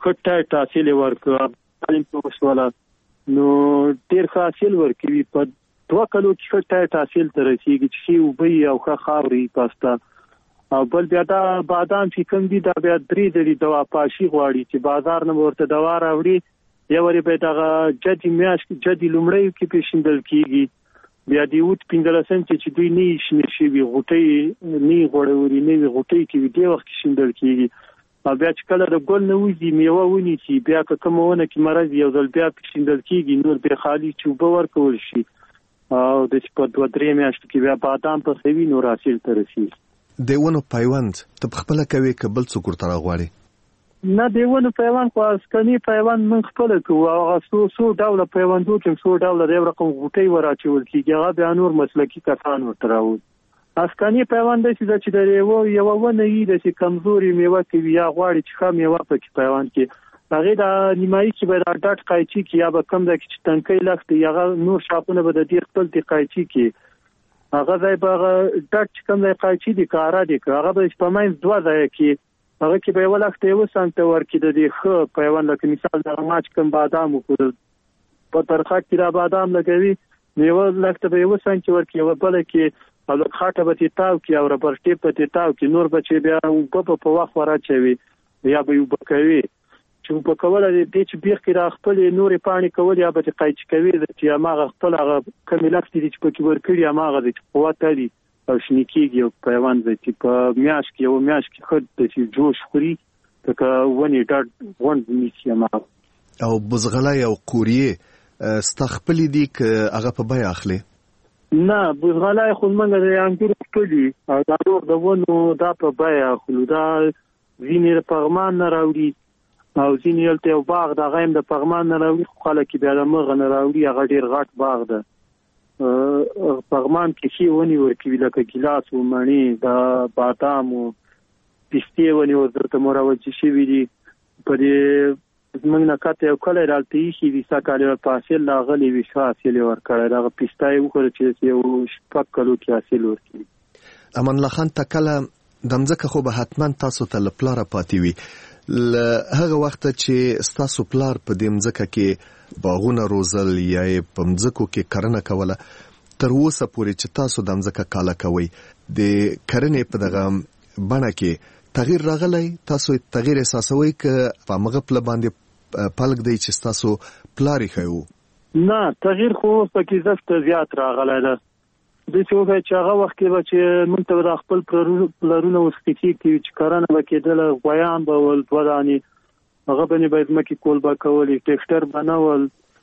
خټه حاصل ورکړه کالم په وشوله نو ډېر حاصل ورکوي په 2 کلو کې خټه حاصل تر رسیدي چې وبي او خاوري پاستا او بل بیا دا بادام چې کوم دي دا بیا 3 دلی دوا پاشي غواړي چې بازار نه ورته دوا راوړي یا وری به دا جدي میاش جدي لومړی کې پیښندل کیږي بیا دی وټ 15 سنت چې دوی نه شي وی غټي نه غوړوري نه غټي کې دی وخت شندل کیږي او بیا چې کله د ګل نه وځي میوه ونی چې بیا کومونه کې مرز یو ځل بیا پیښندل کیږي نور به خالی چوبه ورکول شي او د په 2-3 میاشتو کې بیا بادام په سوي نور حاصل ترسي دیونو پیوند ته خپل کوي کبل څوک تر غواړي نه دیونو پیوند خو اسکنی پیوند من خپل کوو او څو ډول پیوندو کې څو ډول د رقم غوټي وراچول کیږي هغه بیا نور مسلکی کسان ورتراو اسکنی پیوند چې د یو ونه یې د کمزوري میوه کې یا غواړي چې خام میوه په پیوند کې هغه د نیمایي چې به د ډاټ قایچی کې یا به کم د چې تنکي لخت یا نور شاپونه به د دې خپل د قایچی کې هغه ځای به ډاټ کم د قایچی د کارا دی هغه به په ماین 2 ځای کې هغه کې به ولخت یو سنت ورکې د دې خ پیوند لکه مثال د ماچ کم بادام کو په ترخه کې را بادام لګوي میوه لکه به یو سنت ورکې یو بل کې او خاطه به تاو کې او ربر ټیپ په تاو کې نور بچي بیا په وخت وراچوي یا به یو بکوي چې په کوله دې چې بیخ کې را خپل نورې پانی کول یا به قایچ کوي چې ماغه خپل هغه کمیلکت دي چې په کې ورکړي ماغه د قوت لري او شنیکيږي او پیوند دي چې په میاش کې او میاش کې خود د چې جوش خوري تکه ونی ډاټ وند نیسی ما او بزغلای او قوریه استخپل دي ک هغه په بیا اخلي نه بزغلای خو موږ د انګور خپلي او دا نور د ونو دا په بیا اخلو دا ویني پغمان نه راوړي او ځینې ته یو باغ د غیم د پغمان نه راوړي خلک بیا د مغ نه راوړي هغه ډیر غټ باغ ده پغمان کې شي ونی ورکوي لکه ګلاس و مڼي د بادام او پسته ونی ورته مروج شي وي په دې موږ نه کاته یو کله راځي چې وسا کاله په حاصل لاغلي وي حاصل ورکړي دا پسته یو خور چې یو شپږ کلو کې حاصل ورکړي امان الله خان تکله دمځکه خو به حتمان تاسو ته لپاره پاتې وي هغه وخت چې تاسو پلار په دې مځکه کې باغونه روزل یا په مځکو کې کرنه کوله تر اوسه پورې چې تاسو د مځکه کاله کوي د کرنې په دغه بڼه کې تغییر راغلی تاسو تغییر احساسوي ک په مغه پل باندې پالک دی چې تاسو پلاری خو نه تغییر خو پکې زفت زیات راغلی ده د څه چې هغه وخت کې چې موږ ته د خپل پلرونه وسکتي چې کرنه وکیدل غویان به ول وداني هغه باندې باید مکه کول با کول ټیکټر بنول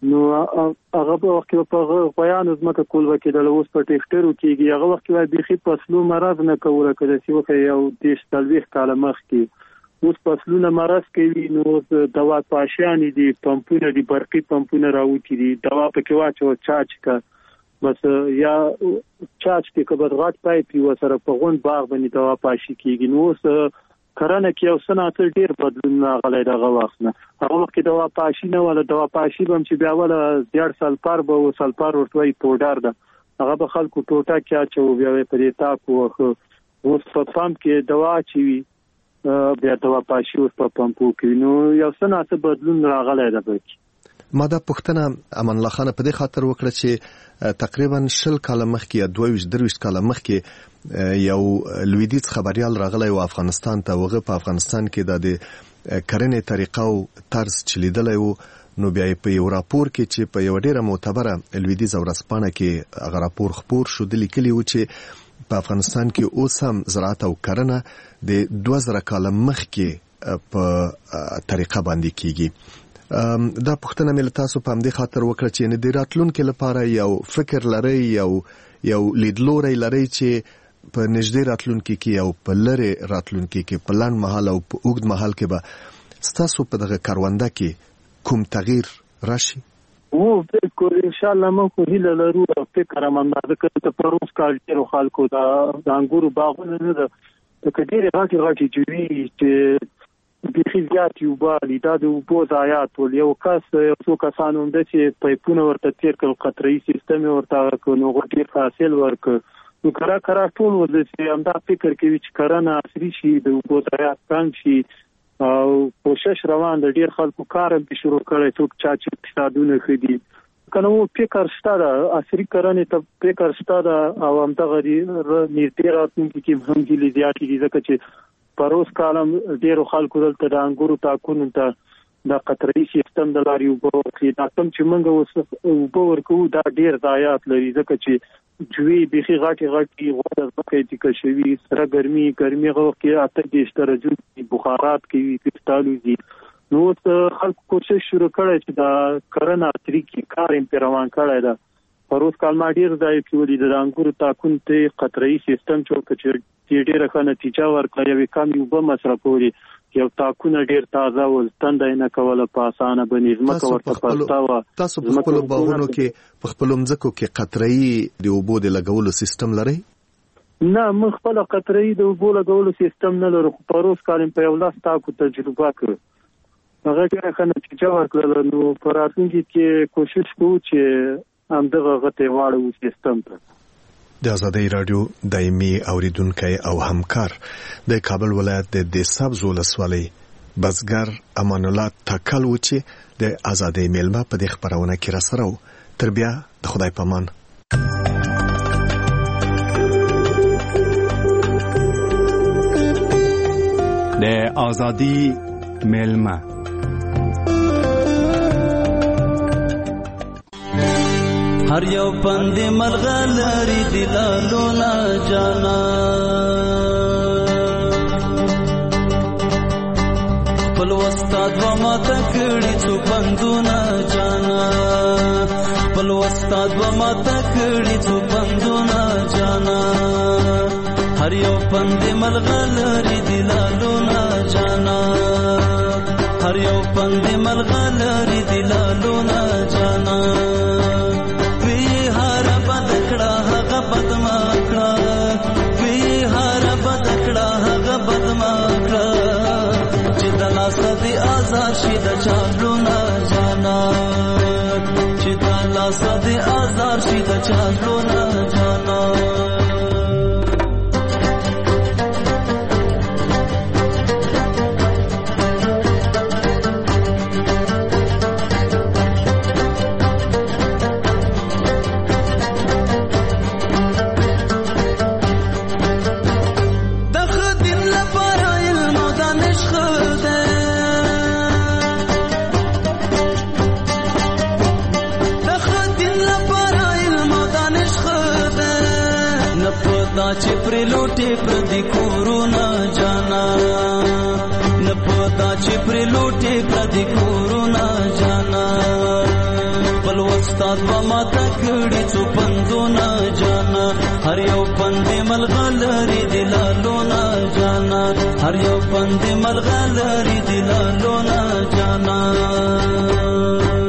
نو هغه په وخت کې په غویانو ځمکه کول وکېدل، اوس په ټیکټرو کېږي. هغه وخت کې بیخي فصلو مرض نه کوله که داسې وکړي یو 30-40 کاله مخکې. اوس فصلونه مرض کوي، نو اوس دوا پاشیانې دي، پمپونه دي، برقي پمپونه راوتي دي، دوا پکې واچوه چاچ که بس یا چاچ کې که بدغاټ پایپ وي ورسره په غونډ باغ باندې دوا پاشي کېږي. نو اوس کرنه کې یو څه ناڅه ډېر بدلون راغلی دغه وخت نه. هغه وخت کې دوا پاشي نه وله، دوا پاشي به هم چې بیا وله زیړ سلفر به و، سلفر ورته وایي پوډر ده، هغه به خلکو ټوټه کې اچوو، بیا به یې په دې تاک ووهه. اوس په پمپ کې دوا اچوي، بیا دوا پاشي اوس په پمپو کې. نو یو څه ناڅه بدلون راغلی ده پکې. ما دا پوښتنه امان الله خان په دې خاطر وکړه چې تقریبا 20 کاله مخکې یا 22 کاله مخکې یو لویدیځ خبريال راغلی و افغانستان ته. وغه په افغانستان کې د کرنې طریقه او طرز چلیدلی و. نو بیا په یو راپور کې چې په یو ډیره معتبره لویدیځ ورځپاڼه کې هغه راپور خپور شو، د لیکلي و چې په افغانستان کې اوس هم زراعت او کرنه د 2000 کاله مخکې په طریقه باندې کیږي. دا پوښتنه مې له تاسو په همدې خاطر وکړه چې د راتلونکو لپاره یو فکر لري، یو لیدلوری لري چې په نږدې راتلونکو کې او په لری راتلونکو کې په لنډ مهال او په اوږد مهال کې به ستاسو په دغه کارونده کې کوم تغییر راشي؟ بالکل ان شاء الله موږ هیله لرو او فکر هم اندازه کوي ته په روز کال ډیرو خلکو د انګورو باغونه نه ده د کډيري غاټي جوړي چې بيخي زیات یو بالي دا د اوبو ضایعات ول. یو کس څو کسانو هم د چې پایپونه ورته تیر کړ، قطري سیستم ورته نو غوډیر حاصل ورک. نو کرا ټول ول چې همدا فکر کوي چې کرنه عصري شي، د اوبو ضایعات کم شي او کوشش روان د ډیر خلکو کار به شروع کړي څوک چې اقتصادونه خدي کنه وو فکر ستاره عصري کرنه ته فکر ستاره او هم دغه نږدې راتلونکي کې هم دي زیاتې دي ځکه چې پروس کالم ډیرو خلکو دلته د انګورو تاکونو ته د قطري سیستم د لاري وبو کې دا کوم چې موږ وبو ورکو دا ډیر ضایعات لري ځکه چې جوی بيخي غاټي وړه ځکه چې کښوي سره ګرمي غو کې اته د درجه بخارات کې کټالو دي. نو خلکو کوشش شروع کړي چې دا کرنه طریقې کار امپیروان کړي دا پروس کال ما ډیر ځای کې ولې د انګورو تاکون ته قطري سیستم چې ډیره ښه نتیجه ورکړي وي کم یو به مصرفوري یو تاکونه ډیر تازه ول تندای نه کوله په اسانه باندې ځمکه ورته پرتاوه. تاسو په خپل باغونو کې په خپل مځکو کې قطري د اوبو د لګولو سیستم لرئ؟ نه موږ خپل قطري د اوبو لګولو سیستم نه لرو. پروس کال په یو لاس تاکو تجربه کړو، هغه ډیره ښه نتیجه ورکړه. نو پر راتلونکي کې کوشش کوو چې همدغه غته واړو سیستم ته. د آزادۍ رادیو دایمي اوریدونکي او همکار د کابل ولایت د سبز ولسوالۍ بزګر امان الله تکل و چې د آزادۍ میلمه په دې خبرونه کې را سره و. تر بیا د خدای پامان. د آزادۍ میلمه هر یو پند ملغلری دلالو نا جانا خپل استاد و ما تکړی څو پندو نا جانا خپل استاد و ما تکړی څو پندو نا جانا هر یو پند ملغلری دلالو نا جانا هر یو پند ملغلری دلالو نا جانا صدی آزاد شید چالو نا جانا چیتالا صدی آزاد شید چالو نا جانا چې پر لوټه پر د کورونا جانا نه پتا چې پر لوټه پر د کورونا جانا استاد و ماته کړي څو پندونه جانا هر یو پند ملغلري دلالونه جانا هر یو پند ملغلري دلالونه جانا